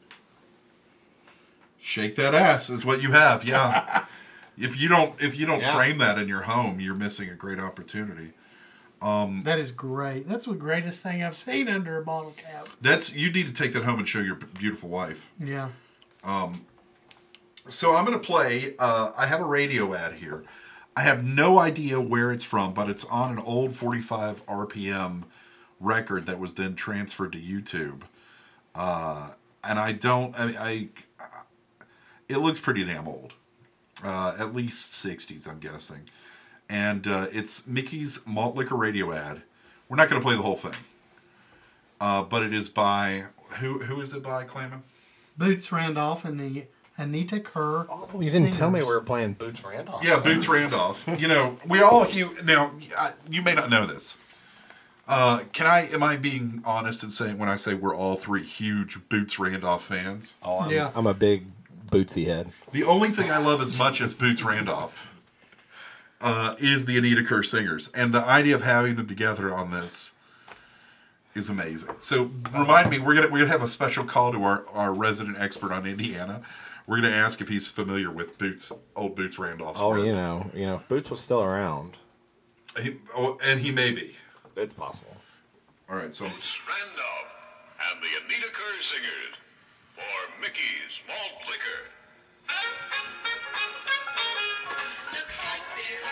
shake that ass is what you have. Yeah. if you don't if you don't Yeah. frame that in your home, you're missing a great opportunity. Um, That is great. That's the greatest thing I've seen under a bottle cap. That's you need to take that home and show your beautiful wife. Yeah. Um, so I'm going to play. Uh, I have a radio ad here. I have no idea where it's from, but it's on an old forty-five R P M record that was then transferred to YouTube. Uh, and I don't. I, I it looks pretty damn old. Uh, at least sixties, I'm guessing. And uh, it's Mickey's Malt Liquor radio ad. We're not going to play the whole thing. Uh, but it is by... Who Who is it by, Clayman? Boots Randolph and the Anita Kerr. Oh, you didn't tell me we singers. were playing Boots Randolph. Yeah, Boots Randolph. You know, we all... You, now, I- you may not know this. Uh, can I... Am I being honest in saying when I say we're all three huge Boots Randolph fans? Oh, I'm, Yeah. I'm a big Bootsy head. The only thing I love as much as Boots Randolph uh, is the Anita Kerr singers. And the idea of having them together on this is amazing. So remind me, we're gonna we're gonna have a special call to our, our resident expert on Indiana. We're gonna ask if he's familiar with Boots, old Boots Randolph's Oh, work. you know, you know, if Boots was still around, He, oh, and he may be. it's possible. All right, so Boots Randolph and the Anita Kerr singers for Mickey's Malt Liquor. Looks like beer.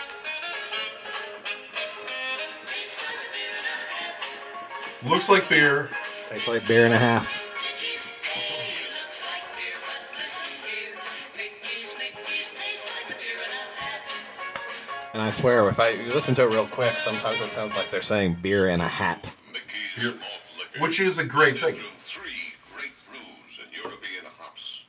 Tastes like beer and a half. looks like beer. Tastes like beer and a half. Mickey's, hey, looks like beer, but listen here. Mickey's, Mickey's tastes like beer and a half. And I swear, if I you listen to it real quick, sometimes it sounds like they're saying beer in a hat. Mickey's Here- Malt Liquor. which is a great thing. From three great brews and European hops.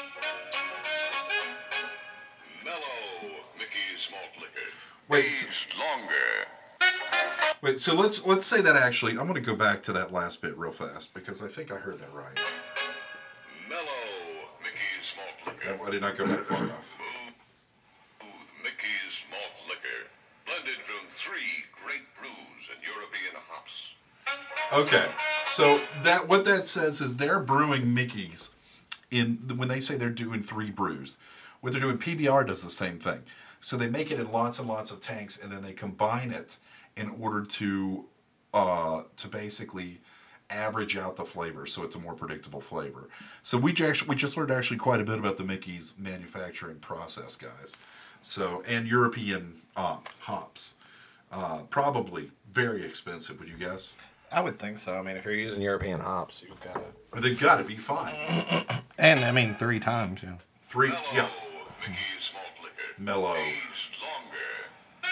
Mellow Mickey's Malt Liquor. Wait, s- Aged longer. Wait, so let's let's say that actually. I'm going to go back to that last bit real fast because I think I heard that right. Mellow Mickey's Malt Liquor. I did not go back far enough. Smooth Mickey's Malt Liquor. Blended from three great brews and European hops. Okay, so that what that says is they're brewing Mickey's in when they say they're doing three brews. What they're doing, P B R does the same thing. So they make it in lots and lots of tanks, and then they combine it in order to uh, to basically average out the flavor, so it's a more predictable flavor. So we just we just learned actually quite a bit about the Mickey's manufacturing process, guys. So and European uh, hops, uh, probably very expensive. Would you guess? I would think so. I mean, if you're using European hops, you've got to. They got to be fine. And I mean, three times, yeah. Three, Mellow yeah, Mickey's Malt Liquor. mellow. Aged longer.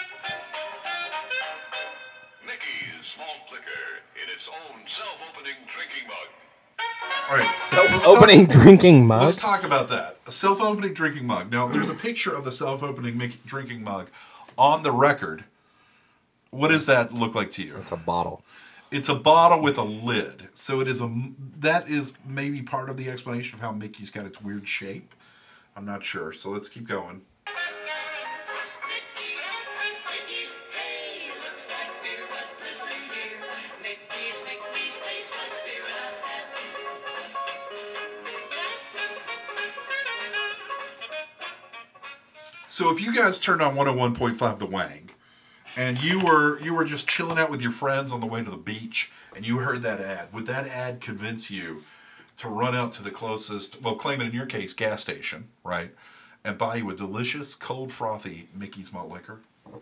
Mickey's Malt Liquor in its own self-opening drinking mug. All right, Self-opening drinking mug. Let's talk about that. A self-opening drinking mug. Now, there's a picture of the self-opening mic- drinking mug on the record. What does that look like to you? It's a bottle. It's a bottle with a lid. So it is a. That is maybe part of the explanation of how Mickey's got its weird shape. I'm not sure. So let's keep going. Mickey's, hey, looks like beer, but listen here. Mickey's, Mickey's tastes like beer and a half. So if you guys turned on one oh one point five The Wang, and you were you were just chilling out with your friends on the way to the beach, and you heard that ad, would that ad convince you to run out to the closest, well, claim it in your case, gas station, right, and buy you a delicious, cold, frothy Mickey's Malt Liquor?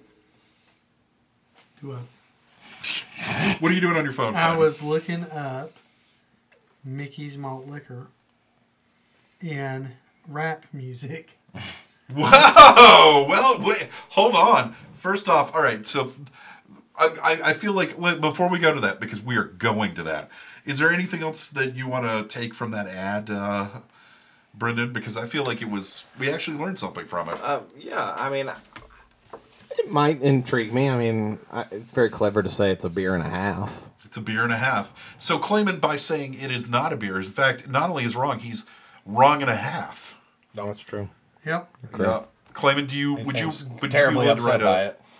Do What are you doing on your phone? I, I Clayton? was looking up Mickey's Malt Liquor and rap music. Whoa! Well, wait, hold on. First off, all right. So, I, I, I feel like let- before we go to that, because we are going to that, is there anything else that you want to take from that ad, uh, Brendan? Because I feel like it was we actually learned something from it. Uh, yeah, I mean, it might intrigue me. I mean, I, it's very clever to say it's a beer and a half. It's a beer and a half. So Clayman, by saying it is not a beer, in fact, not only is wrong, he's wrong and a half. No, it's true. Yep. Yeah. Clayman, do you would you Seems would terribly you be willing to upset write by a, it.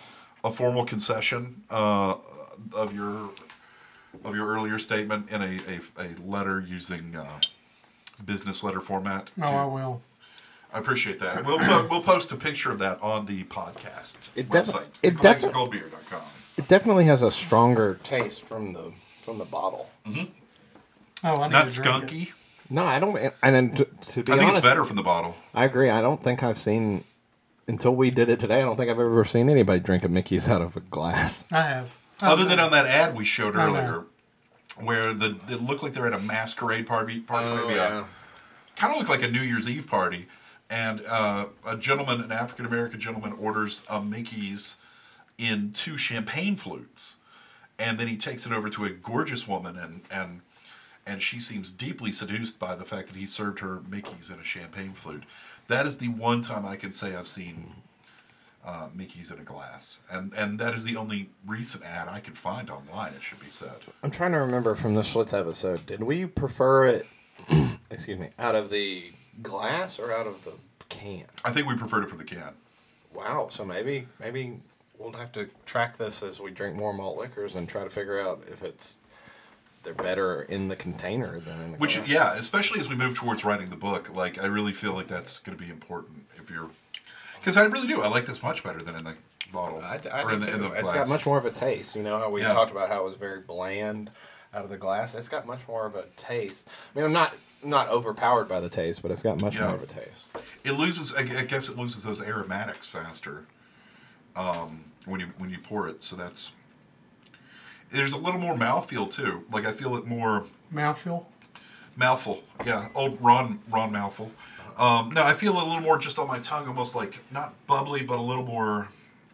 a formal concession uh, of your of your earlier statement in a, a, a letter using uh, business letter format? Oh, to- I will. I appreciate that. We'll po- we'll post a picture of that on the podcast It defi- website. it pickle eggs defi- and cold beer dot com. It definitely has a stronger taste from the from the bottle. Oh, I need Not to drink it. skunky. No, I don't. And then to, to be I think honest, it's better from the bottle. I agree. I don't think I've seen until we did it today. I don't think I've ever seen anybody drink a Mickey's out of a glass. I have. Other than on that ad we showed I know. earlier, where the it looked like they're at a masquerade party, party Oh, maybe yeah. a, kind of looked like a New Year's Eve party, and uh, a gentleman, an African American gentleman, orders a Mickey's in two champagne flutes, and then he takes it over to a gorgeous woman, and and and she seems deeply seduced by the fact that he served her Mickey's in a champagne flute. That is the one time I can say I've seen uh, Mickey's in a glass, and and that is the only recent ad I could find online. It should be said. I'm trying to remember from the Schlitz episode. Did we prefer it? excuse me, out of the glass or out of the can? I think we preferred it for the can. Wow. So maybe maybe we'll have to track this as we drink more malt liquors and try to figure out if it's they're better in the container than in the Which, glass. yeah, especially as we move towards writing the book, like I really feel like that's going to be important if you're, because I really do. I like this much better than in the bottle I, I or do in the, in too. the It's glass. got much more of a taste. You know how we Yeah. talked about how it was very bland out of the glass. It's got much more of a taste. I mean, I'm not not overpowered by the taste, but it's got much Yeah. more of a taste. It loses. I gu- I guess it loses those aromatics faster um, when you when you pour it. So that's. There's a little more mouthfeel too. Like I feel it more Mouthfeel. mouthful. Yeah, old Ron Ron mouthful. Um, no, I feel a little more just on my tongue, almost like not bubbly, but a little more.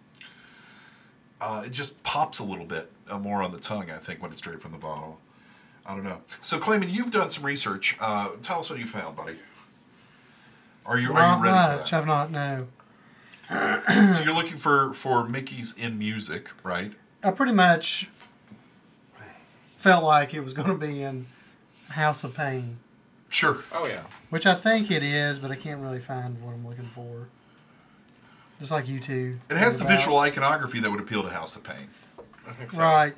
Uh, it just pops a little bit uh, more on the tongue, I think, when it's straight from the bottle. I don't know. So, Clayman, you've done some research. Uh, tell us what you found, buddy. Are you, are Not you ready much. for I've not, no. that? So, you're looking for, for Mickey's in music, right? I pretty much felt like it was going to be in House of Pain, Sure. Oh yeah. which I think it is, but I can't really find what I'm looking for. Just like you two. It has the About- visual iconography that would appeal to House of Pain. I think so. Right.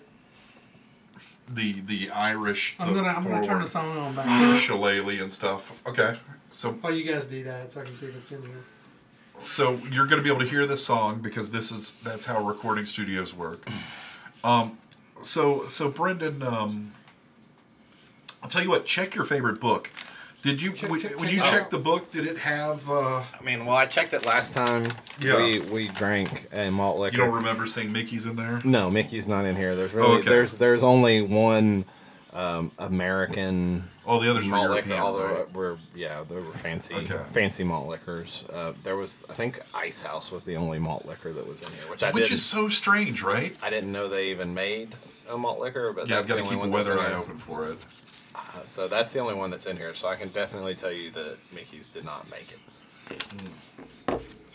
The the Irish, the I'm gonna I'm gonna turn forward the song on the back. shillelagh and stuff. Okay. So While you guys do that, so I can see if it's in here. So you're going to be able to hear this song because this is that's how recording studios work. Um, so so Brendan, um, I'll tell you what. Check your favorite book. Did you Check, when, check, when check you it checked out. the book? Did it have? Uh, I mean, well, I checked it last time. Yeah. We we drank a malt liquor. you don't remember seeing Mickey's in there? No, Mickey's not in here. There's really Okay. there's there's only one um, American All the others were malt European, liquor. Although right? we're yeah, they were fancy Okay. fancy malt liquors. Uh, there was I think Ice House was the only malt liquor that was in here, which I Which didn't is so strange, right? I didn't know they even made a malt liquor. But Yeah, I've that's got the to only keep a one that's weather in eye here. open for it. Uh, so that's the only one that's in here. So I can definitely tell you that Mickey's did not make it.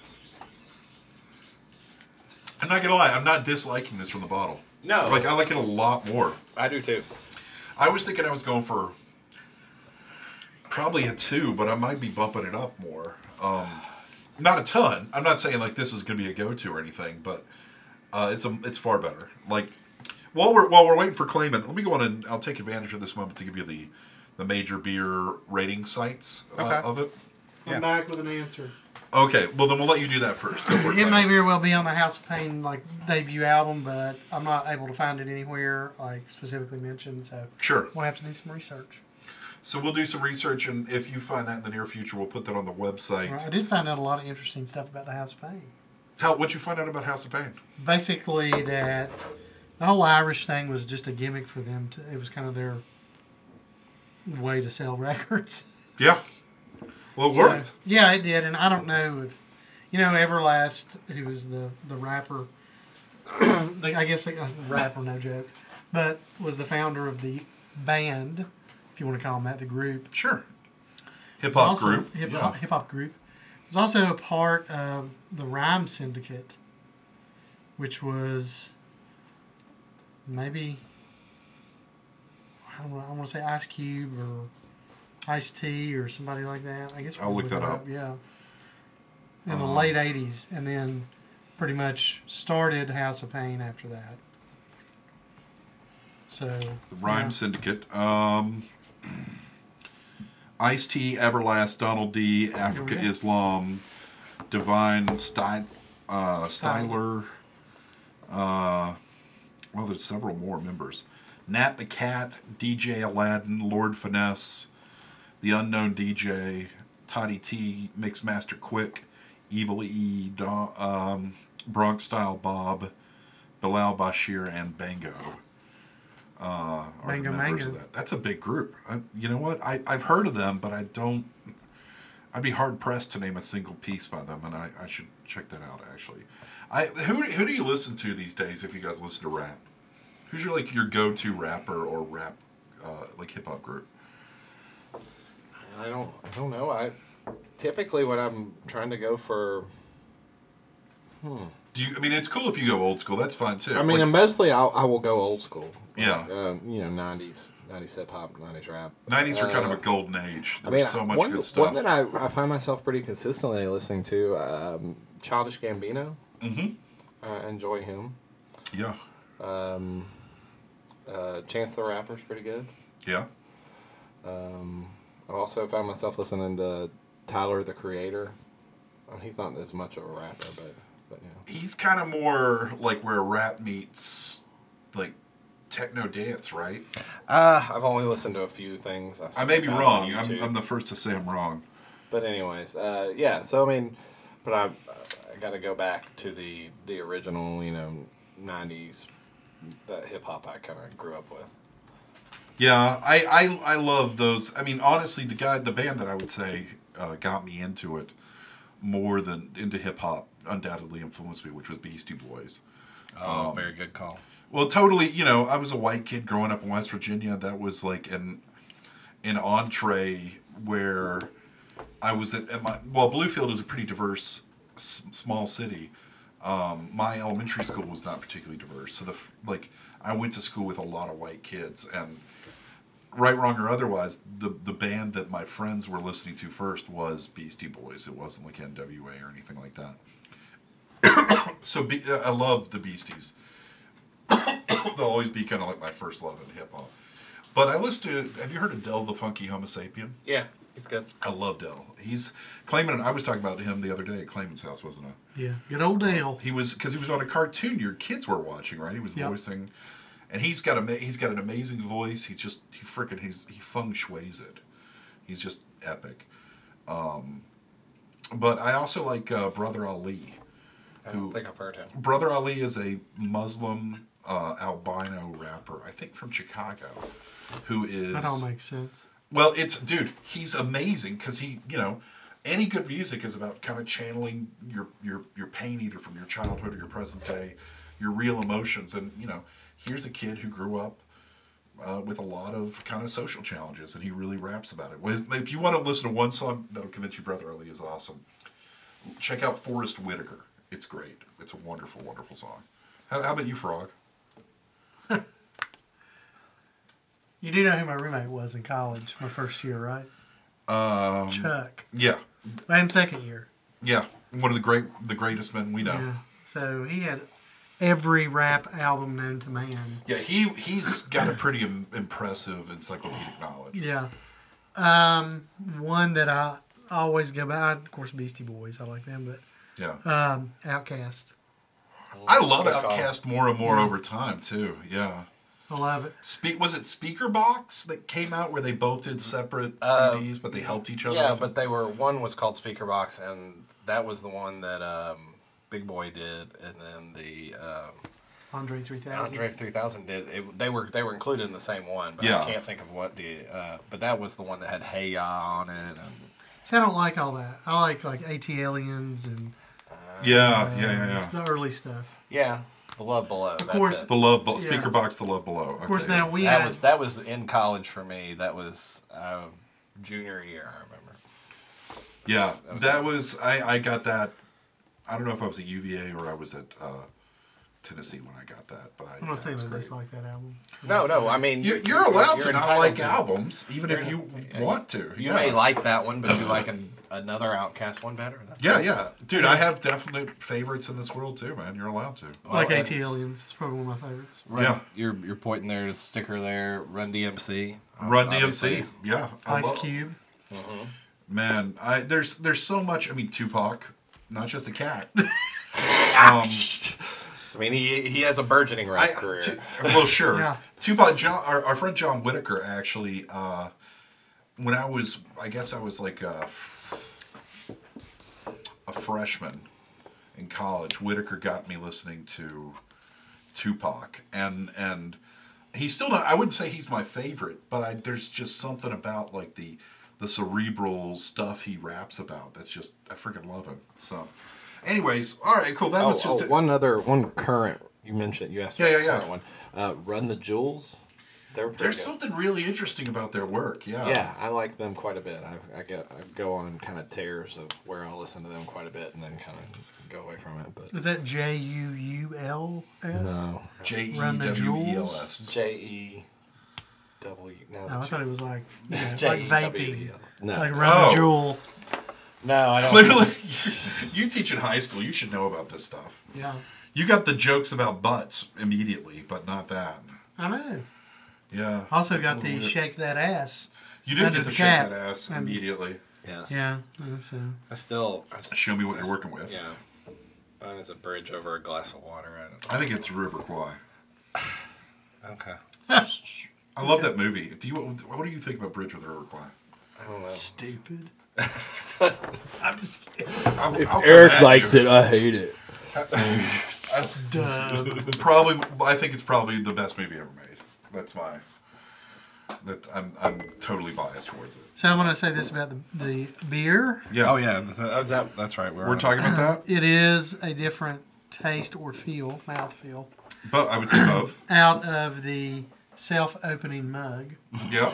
I'm not gonna lie, I'm not disliking this from the bottle. No. Like I like it a lot more. I do too. I was thinking I was going for probably a two, but I might be bumping it up more. Um, not a ton. I'm not saying like this is going to be a go-to or anything, but uh, it's a, it's far better. Like while we're while we're waiting for Clayman, let me go on and I'll take advantage of this moment to give you the the major beer rating sites uh, Okay. of it. I'm Yeah. back with an answer. Okay, well then we'll let you do that first. Go for it. It Clayman. may very well be on the House of Pain like debut album, but I'm not able to find it anywhere like specifically mentioned. So Sure. we'll have to do some research. So we'll do some research, and if you find that in the near future, we'll put that on the website. Right. I did find out a lot of interesting stuff about the House of Pain. How? What'd you find out about House of Pain? Basically, that the whole Irish thing was just a gimmick for them. To, it was kind of their way to sell records. Yeah. Well, it So, worked. yeah, it did, and I don't know if you know Everlast, who was the the rapper. the, I guess the uh, rapper, no joke, but was the founder of the band, if you want to call them that, the group. Sure. Hip Was hop also- group. Hip Yeah. hop hip hop group. Was also a part of the Rhyme Syndicate, which was maybe I don't know, I want to say Ice Cube or Ice T or somebody like that. I guess we I'll can look that up. Yeah. In the Um, late eighties, and then pretty much started House of Pain after that. So The Rhyme yeah. Syndicate. Um, Ice-T, Everlast, Donald D, Africa Oh, yeah. Islam, Divine, Sty, uh, Styler. Uh, well, there's several more members. Nat the Cat, D J Aladdin, Lord Finesse, The Unknown D J, Toddy T, Mixmaster Quick, Evil E, Don, um, Bronx Style Bob, Bilal Bashir, and Bango. Uh, are Bango the members Mango. of that. That's a big group. I, you know what? I, I've heard of them, but I don't. I'd be hard pressed to name a single piece by them, and I, I should check that out. Actually, I who who do you listen to these days? If you guys listen to rap, who's your like your go to rapper or rap uh, like hip hop group? I don't. I don't know. I typically when I'm trying to go for. Do you? I mean, it's cool if you go old school. That's fine too. I mean, Like- and mostly I'll, I will go old school. Like, Yeah. Um, you know, nineties, nineties hip hop, nineties rap. nineties were kind of Uh, a golden age. There I mean, was so much one, good stuff. one that I, I find myself pretty consistently listening to, um, Childish Gambino. Mm-hmm. I enjoy him. Yeah. Um, uh, Chance the Rapper's pretty good. Yeah. Um, I also found myself listening to Tyler the Creator. Well, he's not as much of a rapper, but but yeah. He's kind of more like where rap meets like techno dance, right? Uh, I've only listened to a few things. I may be found on wrong. I'm, YouTube. I'm the first to say I'm wrong. But anyways, uh, yeah. So I mean, but I I got to go back to the the original, you know, nineties that hip hop I kind of grew up with. Yeah, I, I I love those. I mean, honestly, the guy, the band that I would say uh, got me into it more than into hip hop, undoubtedly influenced me, which was Beastie Boys. Oh, very good call. Well, totally. You know, I was a white kid growing up in West Virginia. That was like an an entree where I was at, at my well, Bluefield is a pretty diverse s- small city. Um, my elementary school was not particularly diverse, so the f- like I went to school with a lot of white kids, and right, wrong, or otherwise, the the band that my friends were listening to first was Beastie Boys. It wasn't like N W A or anything like that. So be, I love the Beasties. They'll always be kind of like my first love in hip hop. But I listen to. Have you heard of Del the Funky Homo Sapien? Yeah, he's good. I love Del. He's Clayman. I was talking about him the other day at Clayman's house, wasn't I? Yeah, good old Dale. He was because he was on a cartoon your kids were watching, right? He was Yep. voicing, and he's got a he's got an amazing voice. He's just he freaking he's he feng shui's it. He's just epic. Um, but I also like uh, Brother Ali. I Who- don't think I've heard him. Brother Ali is a Muslim uh, albino rapper, I think from Chicago, who is That all makes sense. well, it's dude, he's amazing because he, you know, any good music is about kind of channeling your your your pain either from your childhood or your present day, your real emotions, and you know, here's a kid who grew up uh, with a lot of kind of social challenges, and he really raps about it. Well, if you want to listen to one song that'll convince you, Brother Ali is awesome. Check out Forrest Whitaker. It's great. It's a wonderful, wonderful song. How, how about you, Frog? You do know who my roommate was in college, my first year, right? Um, Chuck. yeah, And second year. yeah, one of the great, the greatest men we know. Yeah. So he had every rap album known to man. Yeah, he he's got a pretty Im- impressive encyclopedic knowledge. Yeah. Um, one that I always go by, of course, Beastie Boys. I like them, but Yeah, um, Outkast. I love Good call. Outkast more and more over time too. Yeah, I love it. Spe- was it Speaker Box that came out where they both did separate Uh, C Ds, but they helped each other? Yeah, with but it? they were one was called Speaker Box, and that was the one that um, Big Boy did, and then the um, Andre three thousand. Andre three thousand did. It, they were they were included in the same one, but Yeah. I can't think of what the. Uh, but that was the one that had Hey Ya on it, and See, I don't like all that. I like like AT Aliens and yeah, yeah, yeah, just yeah. the early stuff. yeah, the Love Below. Of course. The Love, Be- Yeah. Speaker Box, the Love Below. Of course, Okay. now we that had was that was in college for me. That was uh, junior year. I remember. Yeah, was that was I. I got that. I don't know if I was at U V A or I was at uh, Tennessee when I got that. But I, I'm yeah, not saying it's I great. dislike that album. No, no. I mean, You, you're allowed you're to not entitled like to. albums, even if you want to. You yeah. may like that one, but you like an, another Outcast one better. That's Yeah, yeah. Dude, I have definite favorites in this world, too, man. You're allowed to. like and- AT Aliens. It's probably one of my favorites. Run, Yeah. You're you're pointing there, sticker there, Run D M C. Run obviously. D M C. Yeah. I Ice love- Cube. Man, I there's there's so much. I mean, Tupac, not just a cat. um, I mean, he he has a burgeoning rap I, career. Tu- well, sure. Yeah. Tupac, John, our, our friend John Whitaker, actually, uh, when I was, I guess I was like a, a freshman in college, Whitaker got me listening to Tupac, and and he's still not. I wouldn't say he's my favorite, but I, there's just something about like the the cerebral stuff he raps about that's just I freaking love him. So, anyways, all right, cool. That oh, was just oh, a, one other one current. You mentioned you asked. Yeah, about yeah, yeah. the current One. Uh, Run the Jewels. They're pretty There's good. something really interesting about their work. Yeah. Yeah, I like them quite a bit. I I get I go on kind of tears of where I'll listen to them quite a bit and then kind of go away from it. But Is that J U U L S? no, J E Run the W E L Jewels? S. J E W. No, Oh, I thought it was like, you know, like J E W vaping. E L. No, Like Run Oh. the Jewel. no, I don't. Clearly, you teach in high school. You should know about this stuff. Yeah. You got the jokes about butts immediately, but not that. I know. Yeah. Also It's a got little the weird. shake that ass. You did under get to the shake cat. that ass And- immediately. Yes. Yeah. That's, uh, I still. I st- Show me what I you're s- working with. Yeah. Mine is a bridge over a glass of water. I don't I think it's River Kwai. know. Okay. I love that movie. Do you? What do you think about Bridge with the River Kwai? I don't know. stupid. I'm just kidding. I'll, If I'll come Eric at likes you. it, I hate it. Dumb. Probably, I think it's probably the best movie ever made. That's my. That I'm I'm totally biased towards it. So I'm going to say this about the, the beer. Yeah. Oh yeah, that's, that, that's right. We're talking about that, It is a different taste or feel, mouth feel, but I would say both. out of the self-opening mug. Yeah.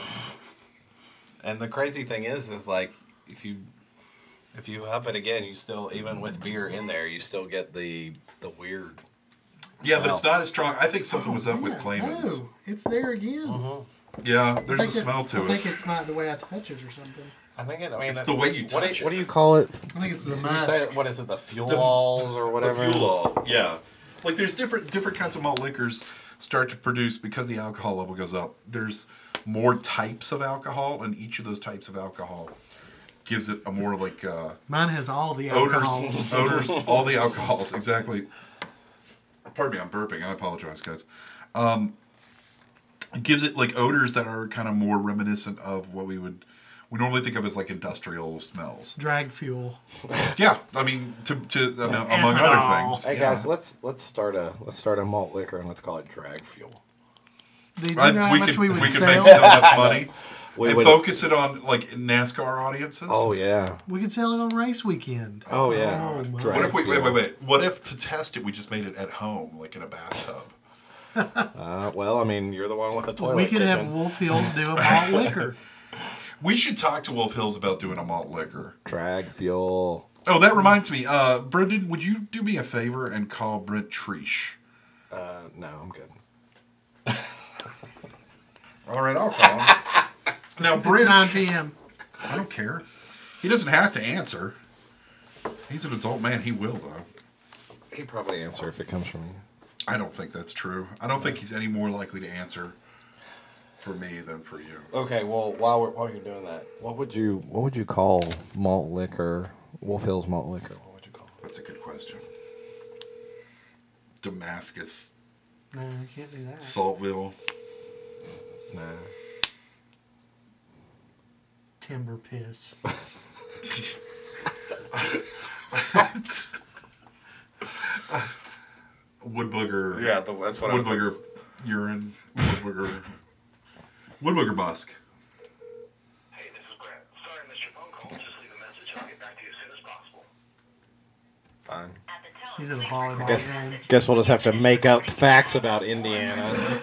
And the crazy thing is, is like if you if you have it again, you still even with beer in there, you still get the the weird. Yeah, but it's Smell. not as strong. I think something was up with Yeah, Clayman's. No, it's there again. Yeah, I there's think a smell it's- to I think it. it's not the way I touch it or something. I think it. I mean, It's that- the way you what do touch you, What do it. you call it? I think it's the So you musk. say, what is it? The fuel The- balls or whatever. The fuel all, yeah. Like there's different different kinds of malt liquors start to produce because the alcohol level goes up. There's more types of alcohol, and each of those types of alcohol gives it a more like uh, Mine has all the alcohols. odors, odors, all the alcohols exactly. Pardon me, I'm burping. I apologize, guys. Um, it gives it like odors that are kind of more reminiscent of what we would we normally think of as like industrial smells. Drag fuel. Yeah, I mean, to, to I mean, among Ethanol. other things. Hey yeah. guys, let's let's start a let's start a malt liquor and let's call it drag fuel. Do you I- know how we much could we we, would could sell? make so much money We and would- focus it on like NASCAR audiences. Oh yeah. We could sell it on race weekend. Oh yeah. Oh, my. Drag What if we wait fuel. wait wait? What if to test it we just made it at home, like in a bathtub? Uh, well, I mean, you're the one with the toilet We could kitchen. have Wolf Hills do a malt liquor. We should talk to Wolf Hills about doing a malt liquor. drag fuel. Oh, that reminds me, uh, Brendan, would you do me a favor and call Brent Treesh? Uh, no, I'm good. All right, I'll call him. Now, It's Brent, nine p.m. I don't care. He doesn't have to answer. He's an adult man. He will, though. He'd probably answer if it comes from you. I don't think that's true. I don't think he's any more likely to answer for me than for you. Okay, well, while we're while you're doing that, what would you what would you call malt liquor? Wolf Hills malt liquor. What would you call it? That's a good question. Damascus, No, you can't do that. Saltville. Nah. Timber piss. Wood booger. Yeah, the, that's what Wood booger urine. Wood booger. Wood booger musk. Hey, this is Brent. Sorry I missed your phone call. Just leave a message and I'll get back to you as soon as possible. Fine. He's at a volleyball Guess game. guess we'll just have to make up facts about Indiana.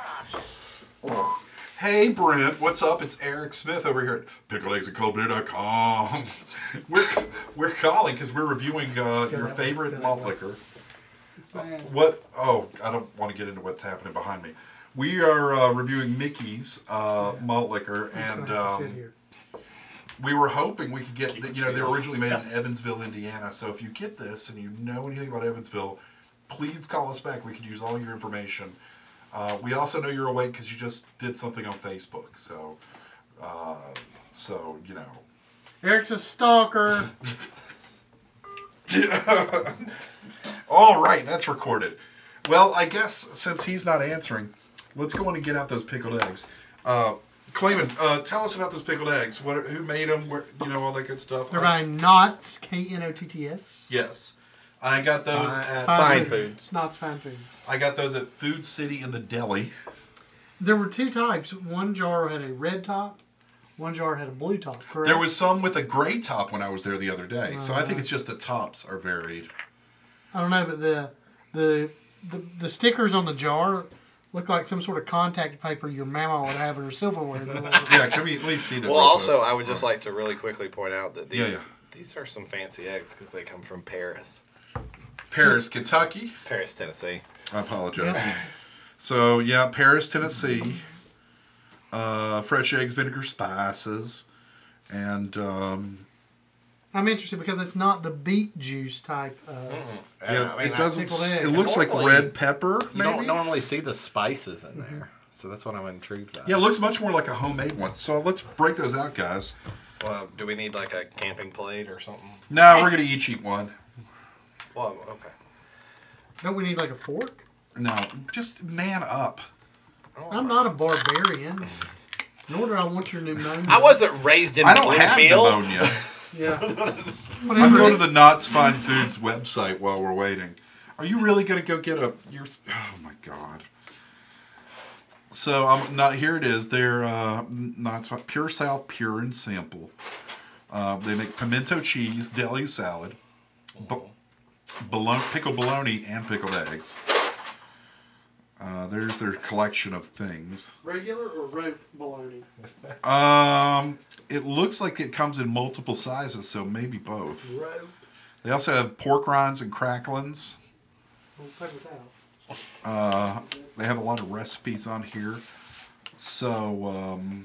Hey Brent, what's up? It's Eric Smith over here at pickle eggs and cold beer dot com. We're we're calling because we're reviewing uh, your favorite malt liquor. It's bad. What? Oh, I don't want to get into what's happening behind me. We are uh, reviewing Mickey's uh, malt liquor, I'm just and gonna have to sit um, here. we were hoping we could get. The, you know, they were originally made in Evansville, Indiana. So if you get this and you know anything about Evansville, please call us back. We could use all your information. Uh, we also know you're awake because you just did something on Facebook. So, uh, so you know. Eric's a stalker. All right, that's recorded. Well, I guess since he's not answering, let's go on and get out those pickled eggs. Uh, Clayman, uh, tell us about those pickled eggs. What? Who made them? Where, you know, all that good stuff. They're by Knott's, K N O T T S. Yes, I got those Uh, at. Fine Foods. Knott's Fine Foods. I got those at Food City in the deli. There were two types. One jar had a red top. One jar had a blue top. Correct. There was some with a gray top when I was there the other day, so I think it's just the tops are varied. I don't know, but the the the, the stickers on the jar look like some sort of contact paper your mama would have in her silverware. Yeah, can we at least see that? Well, real also, quick? I would just like to really quickly point out that these Yeah, yeah. these are some fancy eggs because they come from Paris, Paris, Kentucky. Paris, Tennessee. I apologize. Yeah. So yeah, Paris, Tennessee. Uh, fresh eggs, vinegar, spices, and um, I'm interested because it's not the beet juice type of. yeah, I mean, it doesn't. pickled s- egg. It looks like Normally- red pepper, You maybe. don't normally see the spices in there, so that's what I'm intrigued by. Yeah, it looks much more like a homemade one. So let's break those out, guys. Well, do we need like a camping plate or something? No, we're gonna each eat one. Well, okay. Don't we need like a fork? No, just man up. I'm not a barbarian. Nor do I want your pneumonia. I wasn't raised in I don't have Bloomfield. pneumonia. Yeah. I'm Whatever. going to the Knott's Fine Foods website while we're waiting. Are you really going to go get a? Your, oh my god. So I'm not. Here it is. They're uh, Knott's Fine- Pure South, pure and simple. Uh, they make pimento cheese, deli salad, bo- bologna, pickled bologna, and pickled eggs. Uh, there's their collection of things. Regular or rope bologna? Um, it looks like it comes in multiple sizes, so maybe both. Rope. They also have pork rinds and cracklings. Well, paper towel. Uh, they have a lot of recipes on here. So, um,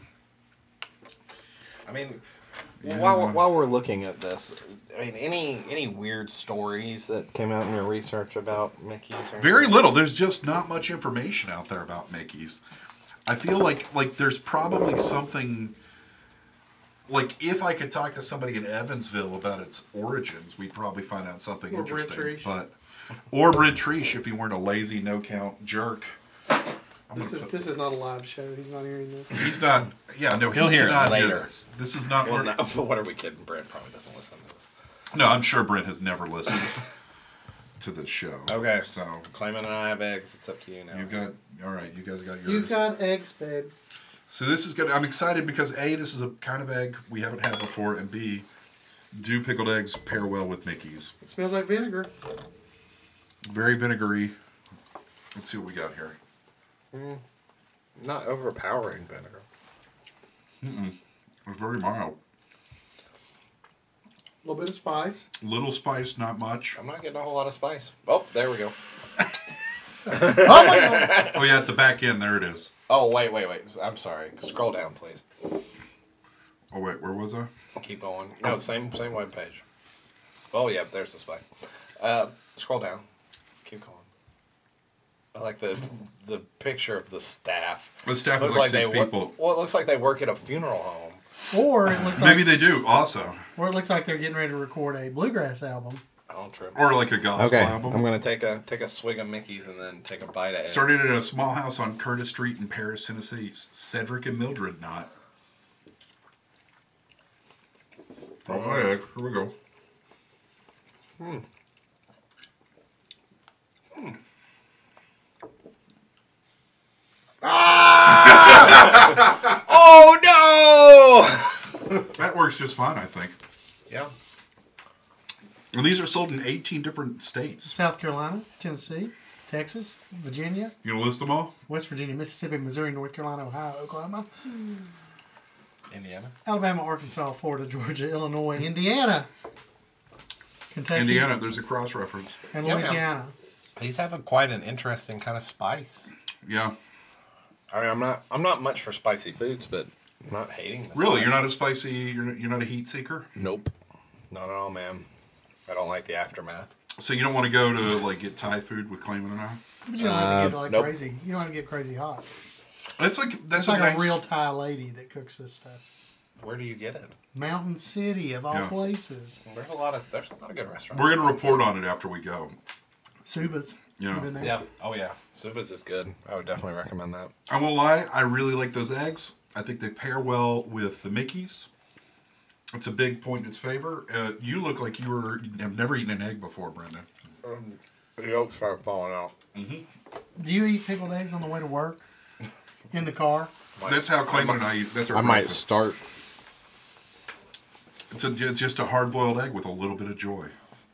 I mean, Yeah. while while we're looking at this, I mean, any any weird stories that came out in your research about Mickey's? or very anything? little. There's just not much information out there about Mickey's. I feel like like there's probably something. Like if I could talk to somebody in Evansville about its origins, we'd probably find out something Or Brent interesting. Treesh. But or Brent Treesh if he weren't a lazy no count jerk. I'm This gonna is put- this is not a live show. He's not hearing this. He's not. Yeah, no, He'll he hear it cannot later. hear this. This is not. Well, where- no, what are we kidding? Brent probably doesn't listen to this. No, I'm sure Brent has never listened to this show. Okay. So Clayman and I have eggs. It's up to you now. you got all right. You guys got yours. You've got eggs, babe. So this is good. I'm excited because A, this is a kind of egg we haven't had before, and B, do pickled eggs pair well with Mickey's? It smells like vinegar. Very vinegary. Let's see what we got here. Not overpowering vinegar. It's very mild. A little bit of spice. Little spice, not much. I'm not getting a whole lot of spice. Oh, there we go. Oh my god! Oh yeah, at the back end, there it is. Oh, wait, wait, wait. I'm sorry. Scroll down, please. Oh wait, where was I? Keep going. No, same same web page. Oh, yeah, there's the spice. Uh, scroll down. Keep going. I like the the picture of the staff. The staff is Looks like six they wo- people. well, it looks like they work at a funeral home. Or it looks like, Maybe they do also, or it looks like they're getting ready to record a bluegrass album. Oh, true. or like a gospel Okay, album. I'm gonna take a take a swig of Mickey's and then take a bite of it. Started at a small house on Curtis Street in Paris, Tennessee. Cedric and Mildred Knott. Oh, yeah, here we go. Oh no! That works just fine, I think. Yeah. And these are sold in eighteen different states. South Carolina, Tennessee, Texas, Virginia, You gonna list them all? West Virginia, Mississippi, Missouri, North Carolina, Ohio, Oklahoma, Indiana. Alabama, Arkansas, Florida, Georgia, Illinois, Indiana, Kentucky, Indiana, there's a cross reference. and Yeah, yeah. Louisiana. These have a, quite an interesting kind of spice. Yeah. I mean, I'm not I'm not much for spicy foods, but I'm not hating this. Really, you're not a spicy. You're you're not a heat seeker. Nope. Not at all, man. I don't like the aftermath. So you don't want to go to like get Thai food with Clayman and I. But you don't have to get like nope. crazy. You don't have to get crazy hot. It's like that's It's like a, nice, a real Thai lady that cooks this stuff. Where do you get it? Mountain City of all Yeah. places. There's a lot of there's a lot of good restaurants. We're gonna report on it after we go. Subas. Yeah. You been there? Yeah. Oh yeah. Suba's is good. I would definitely recommend that. I won't lie. I really like those eggs. I think they pair well with the Mickeys. It's a big point in its favor. Uh, you look like you were you have never eaten an egg before, Brendan. Um, the yolks start falling out. Do you eat pickled eggs on the way to work? In the car? That's how Clayman and I eat. That's our I might breakfast. start. It's, a, it's just a hard-boiled egg with a little bit of joy.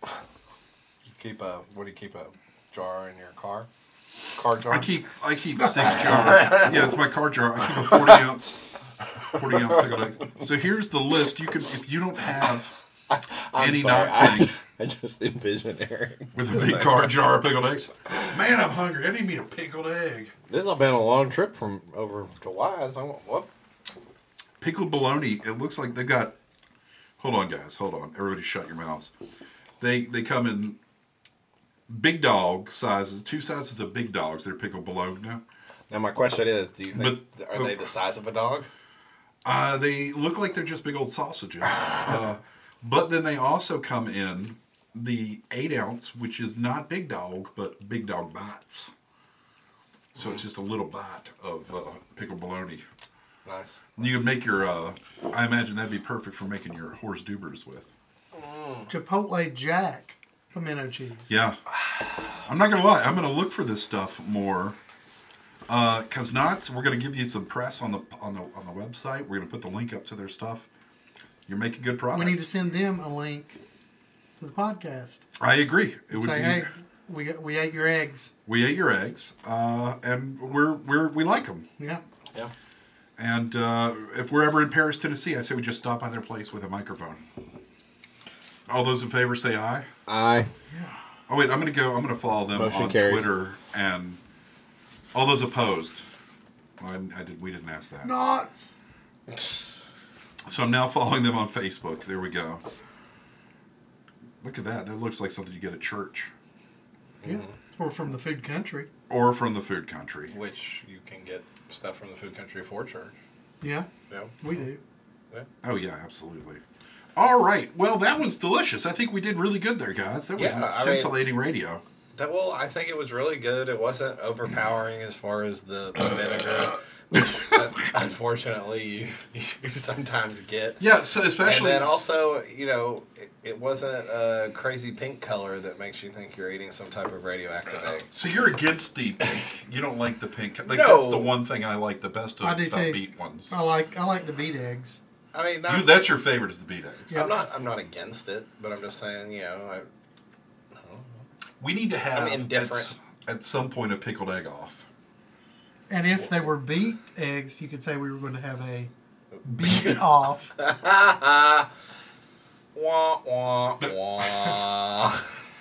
You keep a what do you keep a jar in your car? Car jar. I keep I keep six jars. Yeah, it's my car jar. I keep a forty ounce forty ounce pickled eggs. So here's the list. You can if you don't have I'm any sorry, not I, thing I just envision Eric. with a big car jar of pickled eggs. Man, I'm hungry. I need me a pickled egg. This has been a long trip from over to Wise. I want what? Pickled bologna. It looks like they got. Hold on, guys. Hold on. Everybody, shut your mouths. They they come in big dog sizes. Two sizes of big dogs. They're pickled bologna. Now my question is, do you think But- are they the size of a dog? Uh, they look like they're just big old sausages. Uh, but then they also come in the eight ounce, which is not big dog, but big dog bites. So it's just a little bite of uh, pickled bologna. Nice. You can make your, uh, I imagine that'd be perfect for making your horse dubers with. Chipotle Jack pimento cheese. Yeah. I'm not going to lie. I'm going to look for this stuff more. Because Knott's, we're going to give you some press on the on the on the website. We're going to put the link up to their stuff. You're making good products. We need to send them a link to the podcast. I agree. It would Say, be. hey, we got, we ate your eggs. We ate your eggs, uh, and we're we're we like them. Yeah. Yeah. And uh, if we're ever in Paris, Tennessee, I say we just stop by their place with a microphone. All those in favor say aye. I Oh wait, I'm gonna go. I'm gonna follow them Motion on carries. Twitter, and all those opposed. I, I did. We didn't ask that. Not. So I'm now following them on Facebook. There we go. Look at that. That looks like something you get at church Yeah. Or from the food country. or from the food country. which you can get stuff from the food country for church. Yeah. Yeah. We do. Oh yeah, absolutely. All right. Well, that was delicious. I think we did really good there, guys. That was Yeah, I mean- scintillating radio. That well, I think it was really good. It wasn't overpowering as far as the, the vinegar, which uh, unfortunately you, you sometimes get. Yeah. So And especially then also, you know, it, it wasn't a crazy pink color that makes you think you're eating some type of radioactive egg. So you're against the pink. You don't like the pink. Like No. that's the one thing I like the best of I do the too. beet ones. I like I like the beet eggs. I mean, not, You, that's your favorite is the beet eggs. Yeah. I'm not. I'm not against it, but I'm just saying, you know, I, We need to have I'm indifferent. At, s- at some point a pickled egg off. And if they were beet eggs, you could say we were going to have a beet off. wah wah wah.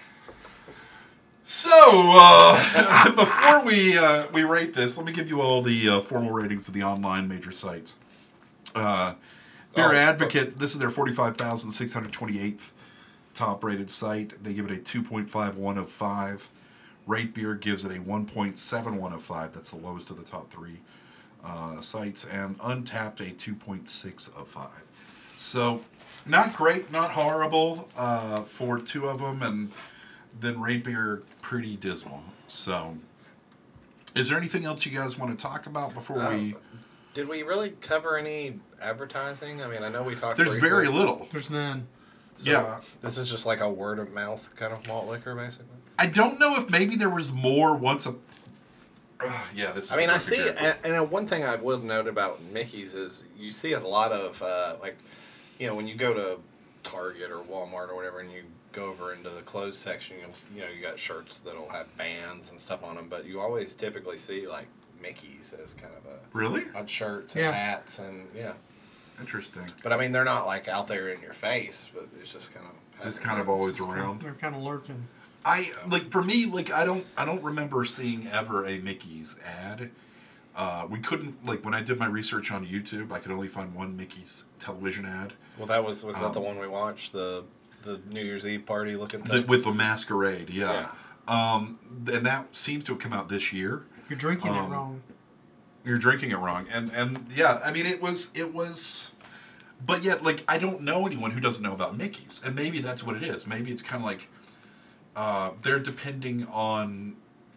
So uh, before we uh, we rate this, let me give you all the uh, formal ratings of the online major sites. Uh, Beer Oh. Advocate, this is their forty-five thousand six hundred twenty-eighth top rated site. They give it a two point five one of five. Rate Beer gives it a one point seven one of five. That's the lowest of the top three uh, sites. And Untapped, a two point six of five. So, not great, not horrible uh, for two of them. And then Rate Beer, pretty dismal. So, is there anything else you guys want to talk about before we... Did we really cover any advertising? I mean, I know we talked. There's briefly. very little. There's none. So Yeah. This is just like a word of mouth kind of malt liquor, basically. I don't know if maybe there was more once a... Uh, yeah, this is I mean, a I perfect see, area. and, and one thing I will note about Mickey's is you see a lot of, uh, like, you know, when you go to Target or Walmart or whatever and you go over into the clothes section, you'll, you know, you got shirts that'll have bands and stuff on them, but you always typically see, like, Mickey's as kind of a... Really? on shirts and Yeah. hats and, yeah. Interesting. But, I mean, they're not, like, out there in your face, but it's just kind of... Just kind of always around. They're kind of lurking. I like for me, like I don't, I don't remember seeing ever a Mickey's ad. Uh, we couldn't like when I did my research on YouTube, I could only find one Mickey's television ad. Well, that was was that Um, the one we watched the the New Year's Eve party looking The, thing? with the masquerade, yeah. Um, and that seems to have come out this year. You're drinking Um, it wrong. You're drinking it wrong, and and yeah, I mean it was it was, but yet like I don't know anyone who doesn't know about Mickey's, and maybe that's what it is. Maybe it's kind of like uh, they're depending on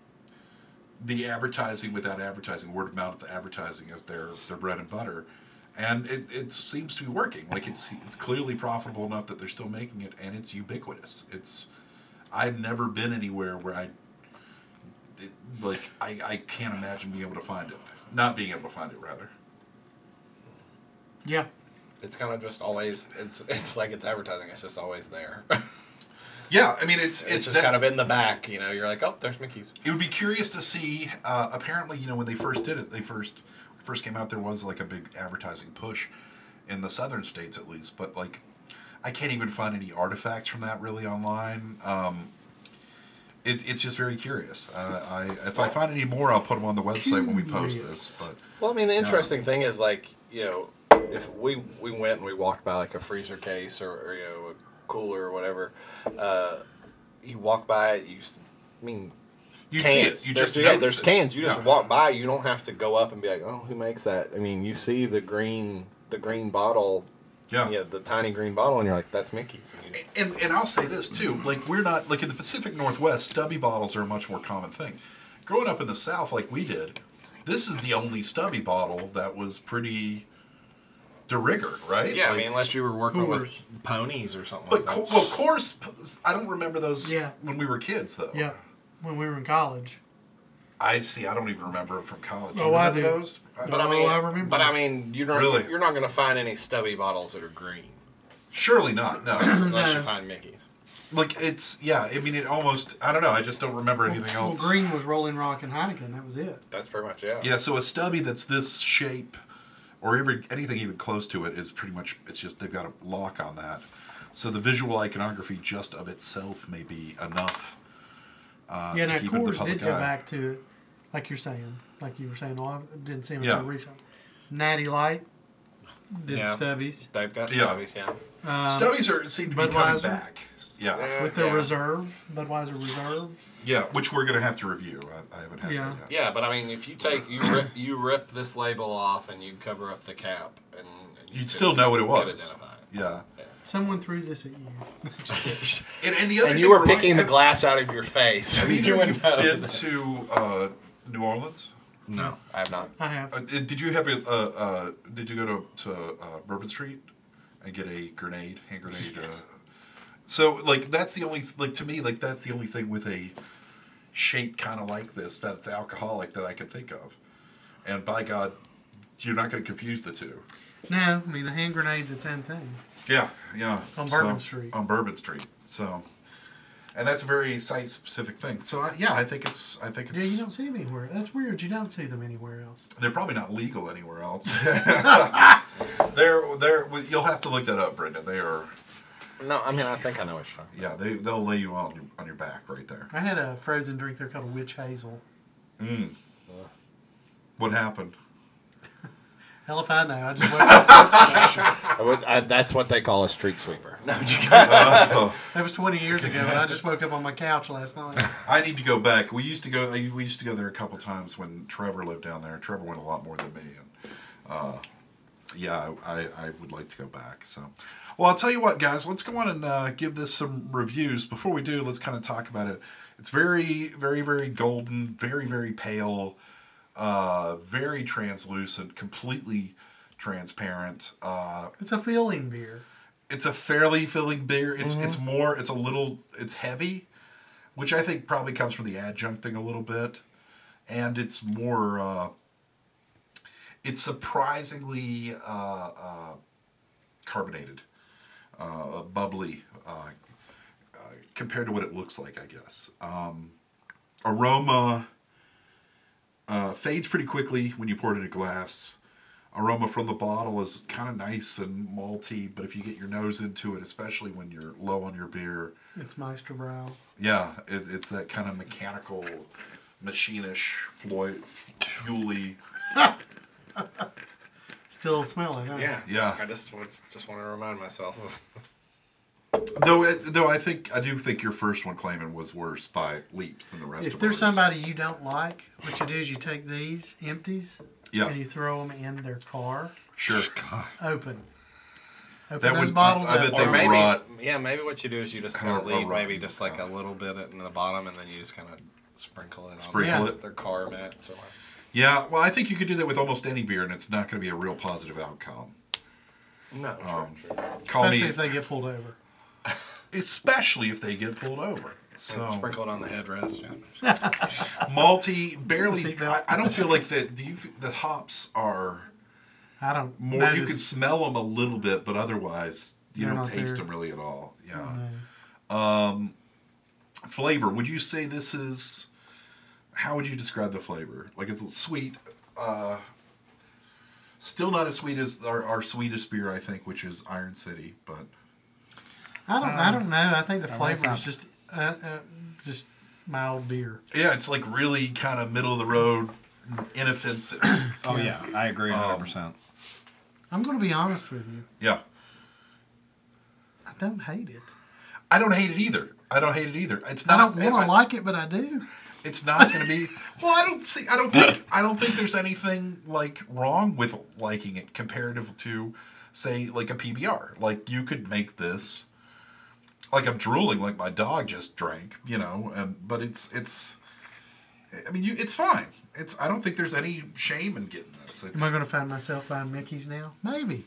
the advertising without advertising, word of mouth advertising as their their bread and butter, and it, it seems to be working. Like it's it's clearly profitable enough that they're still making it, and it's ubiquitous. It's I've never been anywhere where I it, like I, I can't imagine being able to find it, not being able to find it rather. Yeah. It's kind of just always it's it's like it's advertising. It's just always there. Yeah, I mean it's It's it's, just kind that's- of in the back. You know, you're like, oh, there's Mickey's. It would be curious to see. Uh, apparently, you know, when they first did it, they first first came out. There was like a big advertising push in the southern states, at least. But like, I can't even find any artifacts from that really online. Um, it, it's just very curious. Uh, I if I find any more, I'll put them on the website when we post this. But Well, I mean, the interesting thing is like you know, if we we went and we walked by like a freezer case or, or you know a cooler or whatever, uh, you walk by it. You, s- I mean. you see Cans. it. You there's, just yeah, notice there's it. cans. You just Yeah. walk by. You don't have to go up and be like, "Oh, who makes that?" I mean, you see the green, the green bottle, Yeah. yeah, the tiny green bottle, and you're like, "That's Mickey's." And you- And and I'll say this too, like we're not like in the Pacific Northwest, stubby bottles are a much more common thing. Growing up in the South like we did, this is the only stubby bottle that was pretty de rigueur, right? yeah, I Like- mean, unless you were working Coors. with ponies or something. But like co- that. well, Coors, I don't remember those Yeah. when we were kids though. Yeah. When we were in college. I see. I don't even remember them from college. Do you Oh, I remember do. those? I- But I Oh, mean, I remember but that. I mean, you don't. Really? You're not going to find any stubby bottles that are green surely not. No. unless No. you find Mickey's. like it's yeah. I mean, it almost. I don't know. I just don't remember anything Well, else. green was Rolling Rock and Heineken. That was it. That's pretty much it. Yeah. So a stubby that's this shape, or every, anything even close to it, is pretty much. It's just they've got a lock on that. So the visual iconography just of itself may be enough. Uh, yeah, to now keep it in the Coors public did go eye. back to, like you're saying, like you were saying, well, I didn't see them Yeah. until recently. Natty Light did Yeah. Stubbies. They've got Yeah. stubbies. Yeah. Um, Stubbies are seem to be coming Budweiser? back. Yeah. with the yeah. Reserve, Budweiser Reserve. Yeah, which we're gonna have to review. I, I haven't had Yeah. that yet. Yeah, but I mean, if you take you rip, you rip this label off and you cover up the cap, and, and you You'd could- still know what it could was. identify it. Yeah. Someone threw this at you. And, and the other And thing you were remind- picking the have- glass out of your face. Have either You of you wouldn't know. been to uh, New Orleans? No, I have not. I have. Uh, did you have a? Uh, uh, did you go to to uh, Bourbon Street and get a grenade, hand grenade? Uh, so like that's the only like to me like that's the only thing with a shape kind of like this that's alcoholic that I could think of. And by God, you're not going to confuse the two. No, I mean, a hand grenade's its own thing. Yeah, yeah. On So- Bourbon Street. On Bourbon Street. So, and that's a very site-specific thing. So, I, yeah, I think it's. I think Yeah, it's. you don't see them anywhere. That's weird. You don't see them anywhere else. They're probably not legal anywhere else. they're they're. You'll have to look that up, Brenda. They are. No, I mean, I think I know what you're talking Yeah, they they'll lay you on your on your back right there. I had a frozen drink there called a Witch Hazel. Mm. What happened? Hell if I know. I just woke up. about. I would, I, that's what they call a street sweeper. No, Oh, That was twenty years ago, and I just woke up on my couch last night. I need to go back. We used to go. We used to go there a couple times when Trevor lived down there. Trevor went a lot more than me, and uh, yeah, I, I would like to go back. So, well, I'll tell you what, guys. Let's go on and uh, give this some reviews. Before we do, let's kind of talk about it. It's very, very, very golden, very, very pale, uh, very translucent, completely transparent. Uh, It's a feeling beer. it's a fairly filling beer. It's it's more. It's a little. It's heavy, which I think probably comes from the adjuncting a little bit, and it's more. Uh, it's surprisingly uh, uh, carbonated, uh, bubbly, uh, uh, compared to what it looks like. I guess um, aroma uh, fades pretty quickly when you pour it in a glass. aroma from the bottle is kind of nice and malty, but if you get your nose into it, especially when you're low on your beer, It's Meisterbrow. yeah, it, it's that kind of mechanical, machinish, Floyd, fuely. Still smelling, huh? Yeah. Yeah. I just was, just want to remind myself of. Though, it, though I think I do think your first one, Clayman, was worse by leaps than the rest If of there's ours. somebody you don't like, what you do is you take these empties Yeah. and you throw them in their car, Sure. open. Open That those would- bottles I up. bet they Or maybe, rot. yeah, maybe what you do is you just Or- kind of or leave rot. maybe just like a little bit in the bottom, and then you just kind of sprinkle it Sprinkle on it. their car mat. So Yeah, well, I think you could do that with almost any beer, and it's not going to be a real positive outcome. no, true, Um, true. Call Especially me, if they get pulled over. especially if they get pulled over. So And sprinkle it on the headrest. Yeah. malty, barely. Seatbelt. I, I don't feel like that. Do you? f- The hops are I don't more. notice. You can smell them a little bit, but otherwise, you They're don't not taste there. them really at all. Yeah. No. Um, flavor. Would you say this is? How would you describe the flavor? Like it's sweet. Uh, still not as sweet as our, our sweetest beer, I think, which is Iron City. But I don't. I don't know. I think the that's flavor not- is just uh, uh, just mild beer. yeah, it's like really kind of middle of the road, inoffensive. Oh yeah, I agree one Um, hundred percent. I'm going to be honest with you. Yeah. I don't hate it. I don't hate it either. I don't hate it either. It's I not. don't want to like it, but I do. It's not going to be. Well, I don't see. I don't think. I don't think there's anything like wrong with liking it comparative to, say, like a P B R. Like you could make this. Like I'm drooling, like my dog just drank, you know. And but it's it's. I mean, you. It's fine. It's. I don't think there's any shame in getting this. It's, Am I going to find myself buying Mickey's now? Maybe.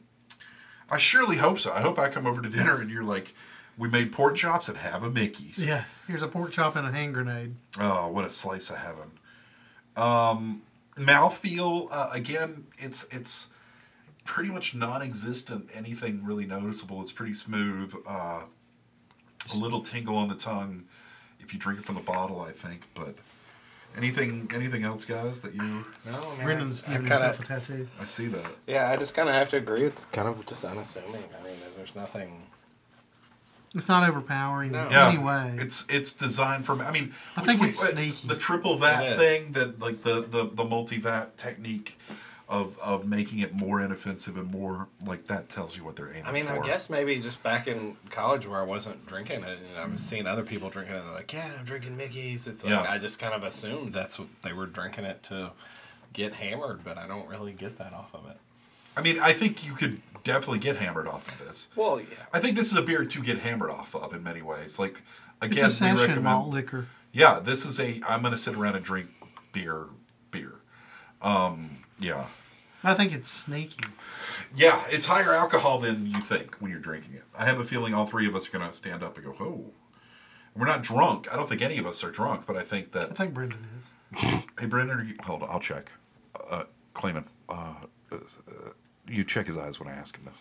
I surely hope so. I hope I come over to dinner and you're like, we made pork chops and have a Mickey's. Yeah. Here's a pork chop and a hand grenade. Oh, what a slice of heaven. Um, mouthfeel, uh, again, it's it's pretty much non-existent. Anything really noticeable. It's pretty smooth. Uh, a little tingle on the tongue if you drink it from the bottle, I think. But anything anything else, guys, that you... No, man. Brendan's I giving kinda- himself a tattoo. I see that. Yeah, I just kind of have to agree. It's kind of just unassuming. I mean, there's nothing. It's not overpowering No. in Yeah, any way. it's it's designed for. I mean, I which think we- it's uh, sneaky. The triple vat It is. thing, that like the the the multi vat technique of of making it more inoffensive and more like that tells you what they're aiming for. I mean, I guess maybe just back in college where I wasn't drinking it, and I Mm. was seeing other people drinking it, and they're like, yeah, I'm drinking Mickey's. It's like, Yeah. I just kind of assumed that's what they were drinking it to get hammered, but I don't really get that off of it. I mean, I think you could definitely get hammered off of this. Well, yeah. I think this is a beer to get hammered off of in many ways. Like again, It's a we session recommend. malt liquor. Yeah, this is a. I'm going to sit around and drink beer. Beer. Um. Yeah. I think it's sneaky. Yeah, it's higher alcohol than you think when you're drinking it. I have a feeling all three of us are going to stand up and go, oh. We're not drunk. I don't think any of us are drunk, but I think I that... think Brendan is. Hey, Brendan, are you... Hold on, I'll check. Uh, Clayman, uh, uh, you check his eyes when I ask him this.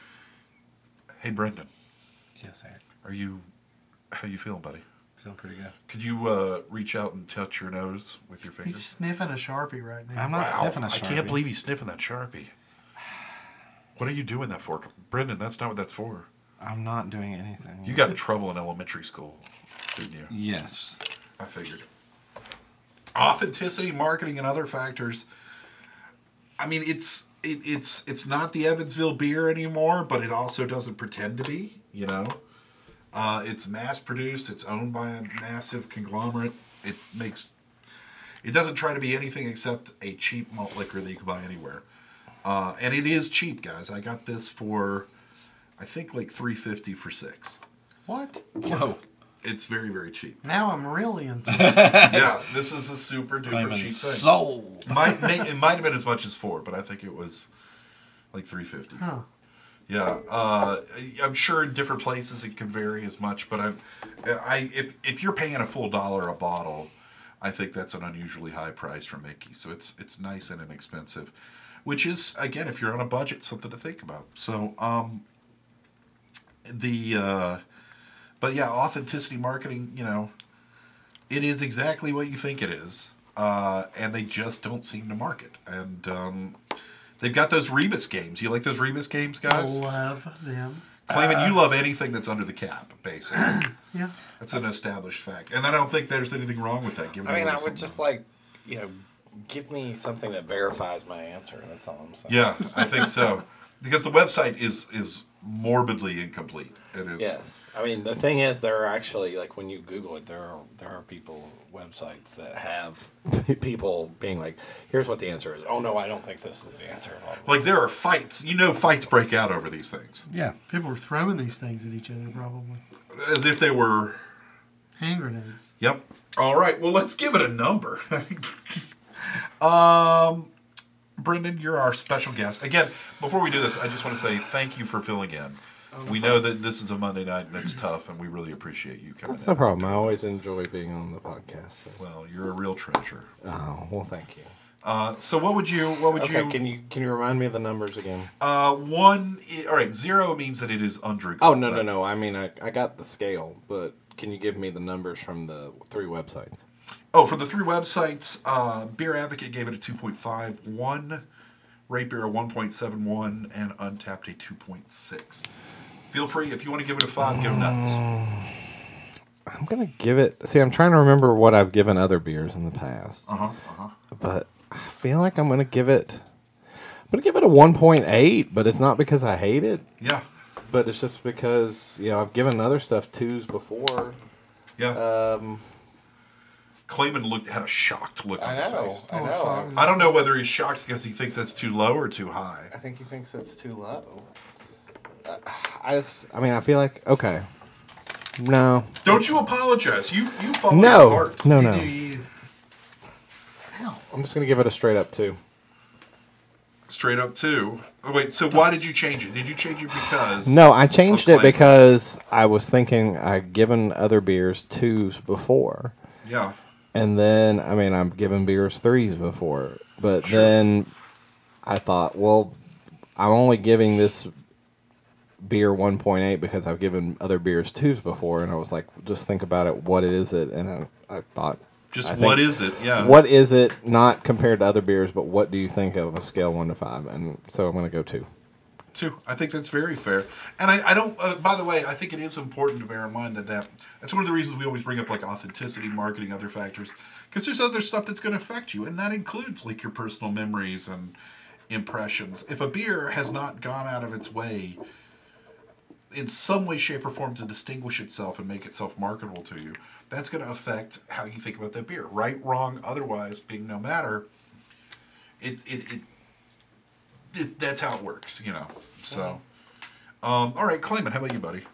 Hey, Brendan, Yes, Eric. are you... How you feeling, buddy? Feeling pretty good. Could you uh, reach out and touch your nose with your He's fingers? sniffing a Sharpie right now. I'm not Wow, sniffing a I Sharpie. can't believe he's sniffing that Sharpie. What are you doing that for? Brendan, that's not what that's for. I'm not doing anything. You got in trouble in elementary school, didn't you? Yes. I figured. Authenticity, marketing, and other factors. I mean, it's it, it's it's not the Evansville beer anymore, but it also doesn't pretend to be. You know, uh, it's mass produced. It's owned by a massive conglomerate. It makes. It doesn't try to be anything except a cheap malt liquor that you can buy anywhere. Uh, and it is cheap, guys. I got this for, I think, like three fifty for six. What? Whoa. It's very, very cheap. Now I'm really into it. Yeah, this is a super duper Claiming cheap thing. sold. Might, may, it might have been as much as four, but I think it was like three fifty. Huh. Yeah, uh, I'm sure in different places it could vary as much, but I'm, I if if you're paying a full dollar a bottle, I think that's an unusually high price for Mickey. So it's it's nice and inexpensive, which is again, if you're on a budget, something to think about. So um, the uh, but yeah, authenticity marketing, you know, it is exactly what you think it is, uh, and they just don't seem to market and. Um, They've got those Rebus games. You like those Rebus games, guys? Love them. Claiming you love anything that's under the cap, basically. Yeah. That's an established fact. And I don't think there's anything wrong with that. Giving I mean, away I would something. just like, you know, give me something that verifies my answer. That's all I'm saying. Yeah, I think so. Because the website is is morbidly incomplete. It is. Yes. I mean, the thing is, there are actually, like, when you Google it, there are there are people, websites that have people being like, here's what the answer is. Oh, no, I don't think this is the answer. Blah, blah. Like, there are fights. You know fights break out over these things. Yeah. People are throwing these things at each other, probably. As if they were... Hand grenades. Yep. All right, well, let's give it a number. um, Brendan, you're our special guest. Again, before we do this, I just want to say thank you for filling in. We know that this is a Monday night and it's tough, and we really appreciate you coming That's in. no problem. I always enjoy being on the podcast. So. Well, you're a real treasure. Oh, well, thank you. Uh, so what would you? What would Okay, you? can you can you remind me of the numbers again? Uh, one. i- All right, zero means that it is undrinkable. Oh, no, no, no. I mean, I, I got the scale, but can you give me the numbers from the three websites? Oh, from the three websites, uh, Beer Advocate gave it a two point five, one, Rate Beer a one point seven one, and Untapped a two point six. Feel free, if you want to give it a five, go nuts. I'm going to give it... See, I'm trying to remember what I've given other beers in the past. Uh-huh, uh-huh. But I feel like I'm going to give it... I'm going to give it a one point eight, but it's not because I hate it. Yeah, But it's just because, you know, I've given other stuff twos before. yeah. Um, Clayman looked had a shocked look on I his know. face. I Oh, know. sorry. I don't know whether he's shocked because he thinks that's too low or too high. I think he thinks that's too low. Uh, I just... I mean, I feel like... Okay. No. Don't you apologize. You you follow No. your heart. No, You no. do you. Ow. I'm just going to give it a straight up two. Straight up two. Oh, wait, so why did you change it? Did you change it because... No, I changed of it Clayman? because I was thinking I'd given other beers twos before. Yeah. And then, I mean, I've given beers threes before. But Sure. then I thought, well, I'm only giving this beer one point eight because I've given other beers twos before. And I was like, just think about it. What is it? And I, I thought... Just I what think- is it? Yeah. What is it, not compared to other beers, but what do you think of a scale one to five? And so I'm going to go two. Two. I think that's very fair. And I, I don't, uh, by the way, I think it is important to bear in mind that, that that's one of the reasons we always bring up like authenticity, marketing, other factors. Because there's other stuff that's going to affect you. And that includes like your personal memories and impressions. If a beer has not gone out of its way in some way, shape, or form to distinguish itself and make itself marketable to you, that's going to affect how you think about that beer. Right, wrong, otherwise, being no matter, it, it, it, it that's how it works, you know. So, um, all right, Clayman, how about you, buddy?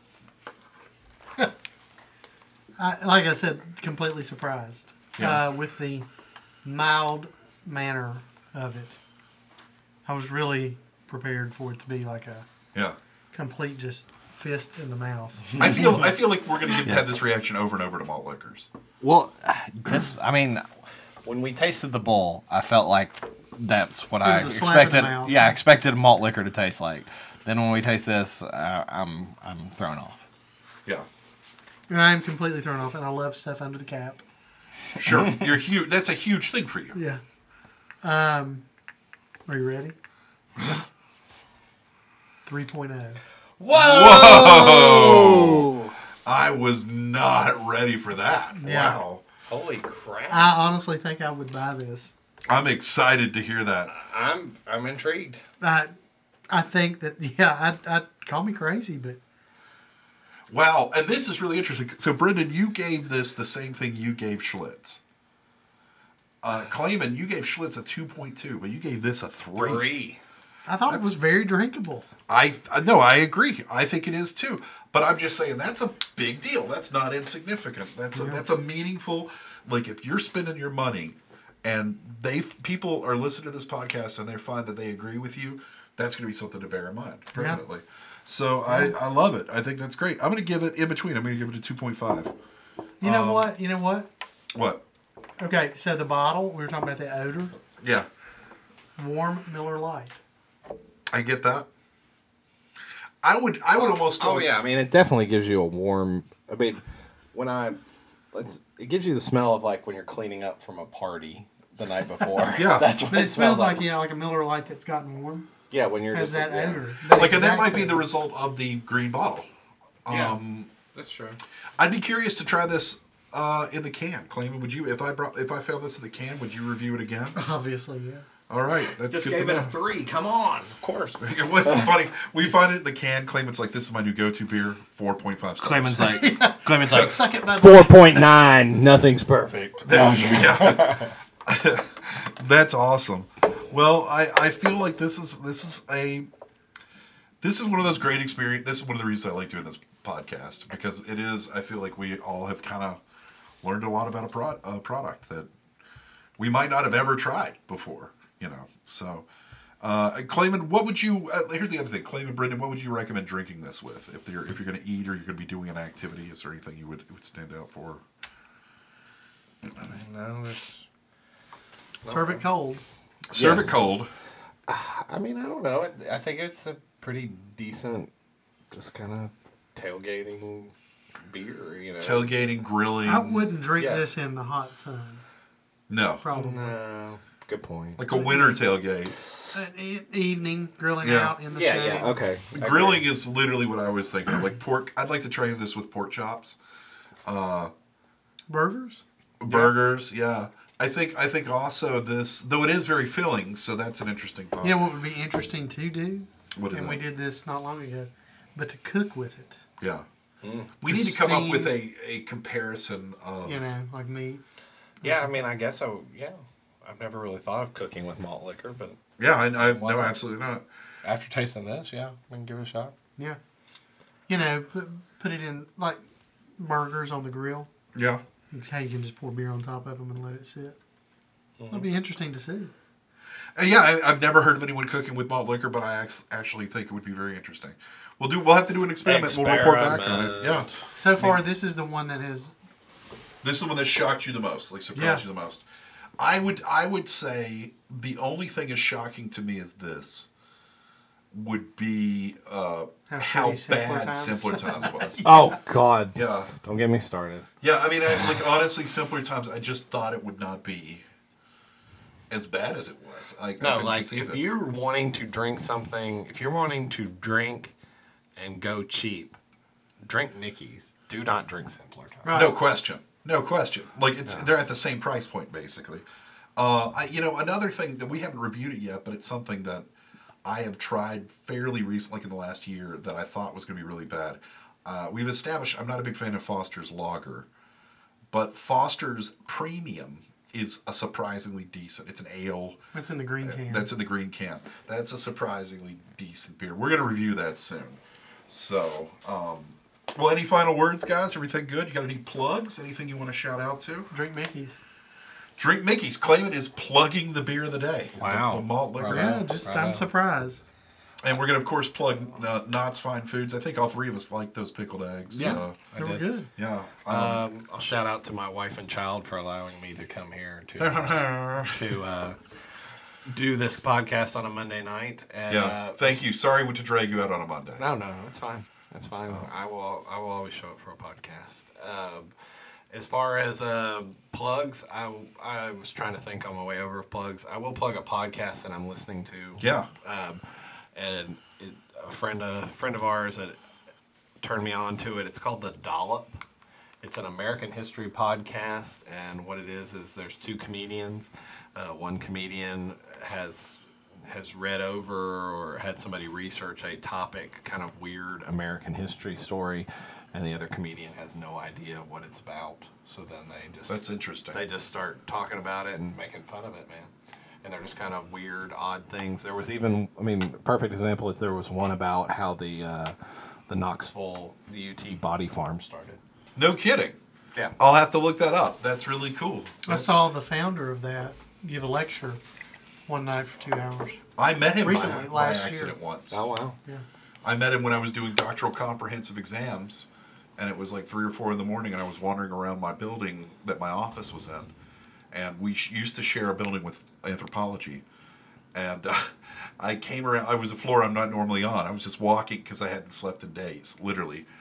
I, like I said, completely surprised Yeah. uh, with the mild manner of it. I was really prepared for it to be like a Yeah. complete just fist in the mouth. I feel I feel like we're going to get to have this reaction over and over to malt liquors. Well, this, I mean, when we tasted the bowl, I felt like that's what It I was a slap in the expected. mouth. Yeah, I expected malt liquor to taste like. Then when we taste this, uh, I'm I'm thrown off. Yeah. And I am completely thrown off, and I love stuff under the cap. Sure. You're huge. That's a huge thing for you. Yeah. Um, are you ready? three point oh. Whoa! I was not ready for that. Yeah. Wow. Holy crap. I honestly think I would buy this. I'm excited to hear that. I'm I'm intrigued. I, I think that, yeah, I'd, I'd call me crazy, but Wow. And this is really interesting. So, Brendan, you gave this the same thing you gave Schlitz. Uh, Clayman, you gave Schlitz a two point two, but you gave this a three. Three. I thought That's- it was very drinkable. I no, I agree. I think it is too. But I'm just saying that's a big deal. That's not insignificant. That's a, that's a meaningful. Like if you're spending your money, and they people are listening to this podcast and they find that they agree with you, that's going to be something to bear in mind permanently. So I, I love it. I think that's great. I'm going to give it in between. I'm going to give it a two point five. You know Um, what? You know what? What? Okay, so the bottle, we were talking about the odor. Yeah, Warm Miller Lite. I get that. I would I would almost go. Oh with- yeah, I mean it definitely gives you a warm. I mean, when I, it's, it gives you the smell of like when you're cleaning up from a party, the night before. Yeah. That's what But it, it smells like, like. yeah, like a Miller Lite that's gotten warm. Yeah, when you're Has just that yeah. odor. That Like, and that exact might be the odor. result of the green bottle. Yeah. Um, That's true. I'd be curious to try this uh, in the can. Clayman, would you, if I brought, if I found this in the can, would you review it again? Obviously, yeah. All right, that's Just good gave to it know. a three. Come on. Of course. It wasn't funny. We find it in the can. Clayman's like, this is my new go-to beer. Four point five stars. Clayman's like, Clayman's like, Suck it, bud. four point nine. Nothing's perfect. That's, yeah. That's awesome. Well, I, I feel like this is this is a this is one of those great experience. This is one of the reasons I like doing this podcast, because it is. I feel like we all have kind of learned a lot about a, pro, a product that we might not have ever tried before. You know, so. Uh, Clayman, what would you? Uh, here's the other thing, Clayman, Brendan, what would you recommend drinking this with? If you're if you're going to eat or you're going to be doing an activity, is there anything you would would stand out for? No, it's. Serve it cold. Serve Yes. it cold. I mean, I don't know. I think it's a pretty decent, just kind of tailgating beer, you know. Tailgating, grilling. I wouldn't drink Yeah. this in the hot sun. No, Probably. No, good point. like a winter tailgate. An e- evening grilling Yeah. out in the yeah, shade. yeah, okay. Grilling is literally what I was thinking of. Like pork. I'd like to try this with pork chops, Burgers? burgers. Yeah, I think I think also this, though it is very filling, so that's an interesting thought. You know what would be interesting to do? What is and that? we did this not long ago, but to cook with it. Yeah, we To need to come up steam- with a, a comparison of. You know, like meat. Yeah, I mean, I guess so. Yeah, I've never really thought of cooking with malt liquor, but Yeah, I, I Why no, not? absolutely not. after tasting this, yeah, we can give it a shot. Yeah. You know, put, put it in like burgers on the grill. Yeah, Okay, you can just pour beer on top of them and let it sit. That'll be interesting to see. Uh, yeah. I, I've never heard of anyone cooking with malt liquor, but I ac- actually think it would be very interesting. We'll do. We'll have to do an experiment. We'll report back on it. Yeah. So far, this is the one that has. This is the one that shocked you the most, like surprised Yeah. you the most. I would I would say the only thing as shocking to me as this would be uh, How how, shitty Simpler bad Times. Simpler Times was. Oh God! Yeah, Don't get me started. yeah. I mean, I, like honestly, Simpler Times. I just thought it would not be as bad as it was. I, I No, couldn't like conceive if it. you're wanting to drink something, if you're wanting to drink and go cheap, drink Nicky's. Do not drink Simpler Times. Right. No question. No question. Like it's they're at the same price point basically. Uh, I, you know, another thing that we haven't reviewed it yet, but it's something that I have tried fairly recently, like in the last year, that I thought was going to be really bad. Uh, we've established I'm not a big fan of Foster's Lager, but Foster's Premium is a surprisingly decent. It's an ale. That's in the green can. That's in the green can. That's a surprisingly decent beer. We're going to review that soon. So, um, well, any final words, guys? Everything good? You got any plugs? Anything you want to shout out to? Drink Mickey's. Drink Mickey's. Clayman is plugging the beer of the day. Wow. The, the malt liquor. Bravo. Yeah, just right I'm on. surprised. And we're going to, of course, plug uh, Knott's Fine Foods. I think all three of us like those pickled eggs. Yeah. Uh, I They were did. good. yeah. Um, Um, I'll shout out to my wife and child for allowing me to come here to to uh, do this podcast on a Monday night. And, yeah. uh, Thank you. Sorry to drag you out on a Monday. No, no, no, it's fine. It's fine. I will. I will always show up for a podcast. Um, as far as uh, plugs, I I was trying to think on my way over of plugs. I will plug a podcast that I'm listening to. Yeah. Um, and it, a friend a friend of ours that turned me on to it. It's called The Dollop. It's an American history podcast, and what it is is there's two comedians. Uh, one comedian has has read over or had somebody research a topic, kind of weird American history story, and the other comedian has no idea what it's about. So then they just That's interesting. They just start talking about it and making fun of it, man. And they're just kind of weird, odd things. There was even, I mean, perfect example is there was one about how the uh, the Knoxville, the U T body farm started. No kidding. Yeah. I'll have to look that up. That's really cool. I That's- saw the founder of that give a lecture one night for two hours. I met him Recently, by, by last year. accident once. Oh wow. Yeah. I met him when I was doing doctoral comprehensive exams, and it was like three or four in the morning, and I was wandering around my building that my office was in, and we sh- used to share a building with anthropology, and uh, I came around. I was a floor I'm not normally on. I was just walking because I hadn't slept in days, literally.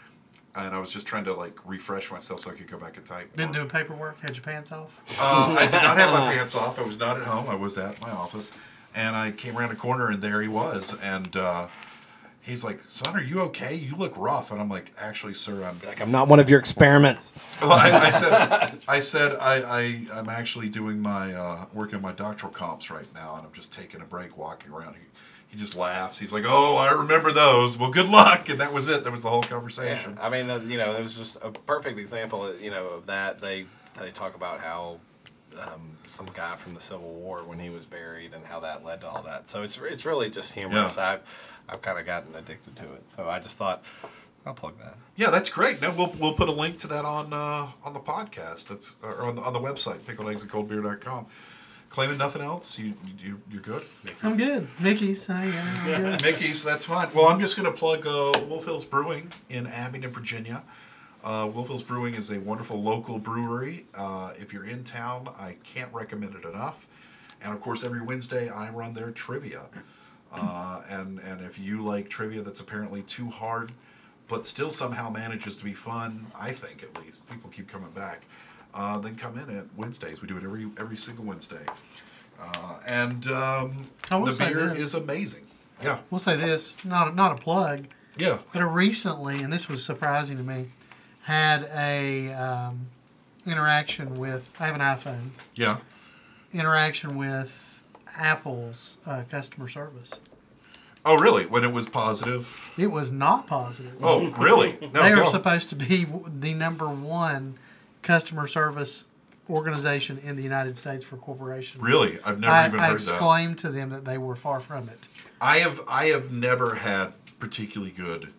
and I was just trying to like refresh myself so I could go back and type. Been doing paperwork. Had your pants off. Uh, I did not have my pants off. I was not at home. I was at my office, and I came around a corner, and there he was, and uh, he's like, "Son, are you okay? You look rough." And I'm like, "Actually, sir, I'm." Like, I'm not one of your experiments. Well, I, I said, I said, I, I, I'm actually doing my uh, working my doctoral comps right now, and I'm just taking a break, walking around. He, he just laughs. He's like, "Oh, I remember those. Well, good luck." And that was it. That was the whole conversation. Yeah, I mean, uh, you know, it was just a perfect example, of, you know, of that. They they talk about how um, some guy from the Civil War when he was buried and how that led to all that. So it's it's really just humorous. Yeah. I've I've kind of gotten addicted to it. So I just thought I'll plug that. Yeah, that's great. No, we'll we'll put a link to that on uh, on the podcast. That's or on the, on the website pickled eggs and cold beer dot com. Claiming nothing else, you you you're good. I'm good. Mickey's. I am I'm good. Mickey's, that's fine. Well, I'm just going to plug uh, Wolf Hills Brewing in Abingdon, Virginia. Uh, Wolf Hills Brewing is a wonderful local brewery. Uh, if you're in town, I can't recommend it enough. And of course, every Wednesday I run their trivia. Uh, and and if you like trivia that's apparently too hard, but still somehow manages to be fun, I think at least people keep coming back. Uh, then come in at Wednesdays. We do it every every single Wednesday. Uh, and um, I will the say beer this. is amazing. Yeah, We'll say this. Not not a plug. yeah. But I recently, and this was surprising to me, had a um, interaction with. I have an iPhone. Yeah. Interaction with Apple's uh, customer service. Oh, really? When it was positive? It was not positive. Oh, really? No, they are go. supposed to be the number one customer service organization in the United States for corporations. Really? I've never I, even I heard that. exclaimed to them that they were far from it. I have I have never had particularly good.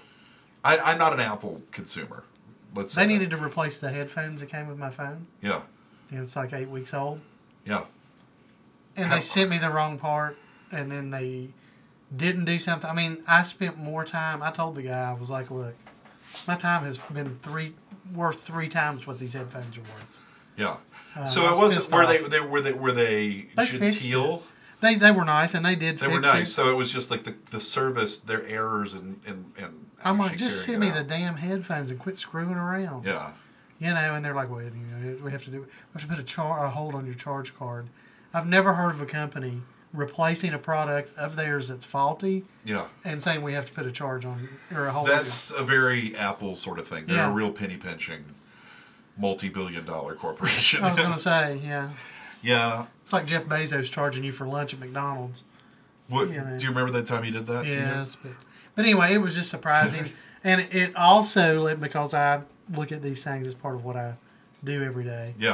I, I'm not an Apple consumer. Let's say They that. needed to replace the headphones that came with my phone. Yeah, And it's like eight weeks old. yeah. And How- they sent me the wrong part, and then they didn't do something. I mean, I spent more time. I told the guy, I was like, look, my time has been three worth three times what these headphones are worth. Yeah. Uh, so I it was wasn't. pissed Were off. they, they? Were they? Were they, They fixed genteel? They they were nice, and they did They fix were nice. it. So it was just like the, the service, their errors, and and and. I'm like, actually just carrying send me it the out. damn headphones and quit screwing around. Yeah. You know, and they're like, wait, you know, we have to do, we have to put a, char- a hold on your charge card. I've never heard of a company replacing a product of theirs that's faulty Yeah. and saying we have to put a charge on or a hold That's a very Apple sort of thing. They're Yeah. a real penny pinching, multi-billion dollar corporation. on your. I was going to say, yeah. yeah. It's like Jeff Bezos charging you for lunch at McDonald's. What, Yeah. do you remember that time he did that? to you? Yes, but but anyway, it was just surprising, and it also because I look at these things as part of what I do every day. Yeah.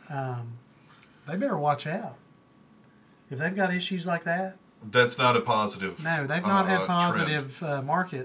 They better watch out if they've got issues like that. That's not a positive. No, they've not uh, had trend. positive uh, market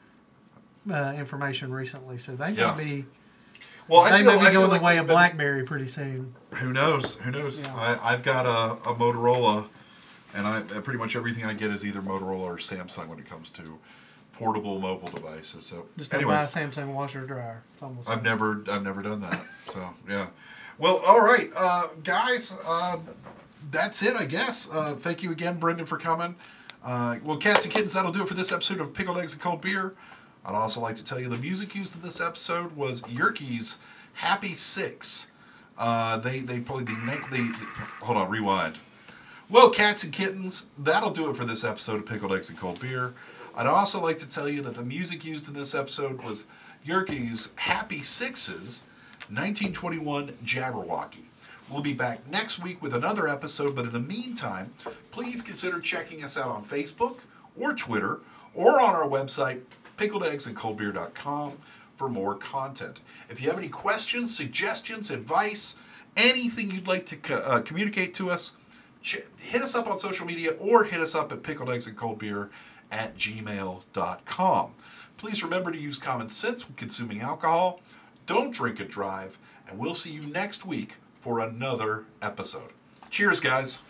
uh, information recently, so they Yeah. may be Well, I they feel, may I be feel going like the way they've of been- BlackBerry pretty soon. Who knows? Who knows? Yeah. I, I've got a, a Motorola, and I pretty much everything I get is either Motorola or Samsung when it comes to portable mobile devices. So, Just don't buy a anyways, Samsung washer or dryer. It's almost I've never I've never done that. So yeah. Well, all right, uh, guys. Uh, that's it, I guess. Uh, thank you again, Brendan, for coming. Uh, well, cats and kittens, that'll do it for this episode of Pickled Eggs and Cold Beer. I'd also like to tell you the music used in this episode was Yerke's Happy Six. Uh, they they played the, na- the, the hold on, rewind. Well, cats and kittens, that'll do it for this episode of Pickled Eggs and Cold Beer. I'd also like to tell you that the music used in this episode was Yerke's Happy Sixes, nineteen twenty-one Jabberwocky. We'll be back next week with another episode, but in the meantime, please consider checking us out on Facebook or Twitter or on our website, pickled eggs and cold beer dot com, for more content. If you have any questions, suggestions, advice, anything you'd like to co- uh, communicate to us, ch- hit us up on social media or hit us up at pickled eggs and cold beer at gmail dot com. Please remember to use common sense when consuming alcohol. Don't drink and drive, and we'll see you next week for another episode. Cheers, guys.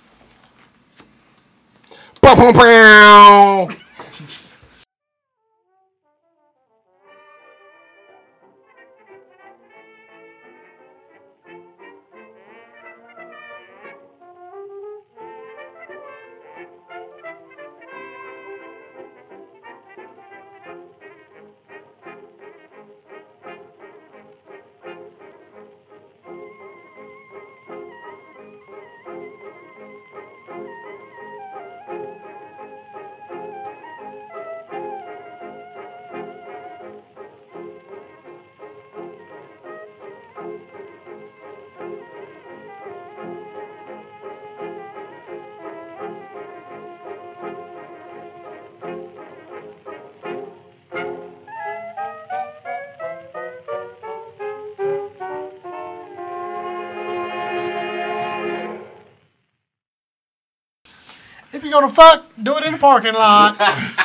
Bow, bow, bow. if you're gonna fuck, do it in the parking lot.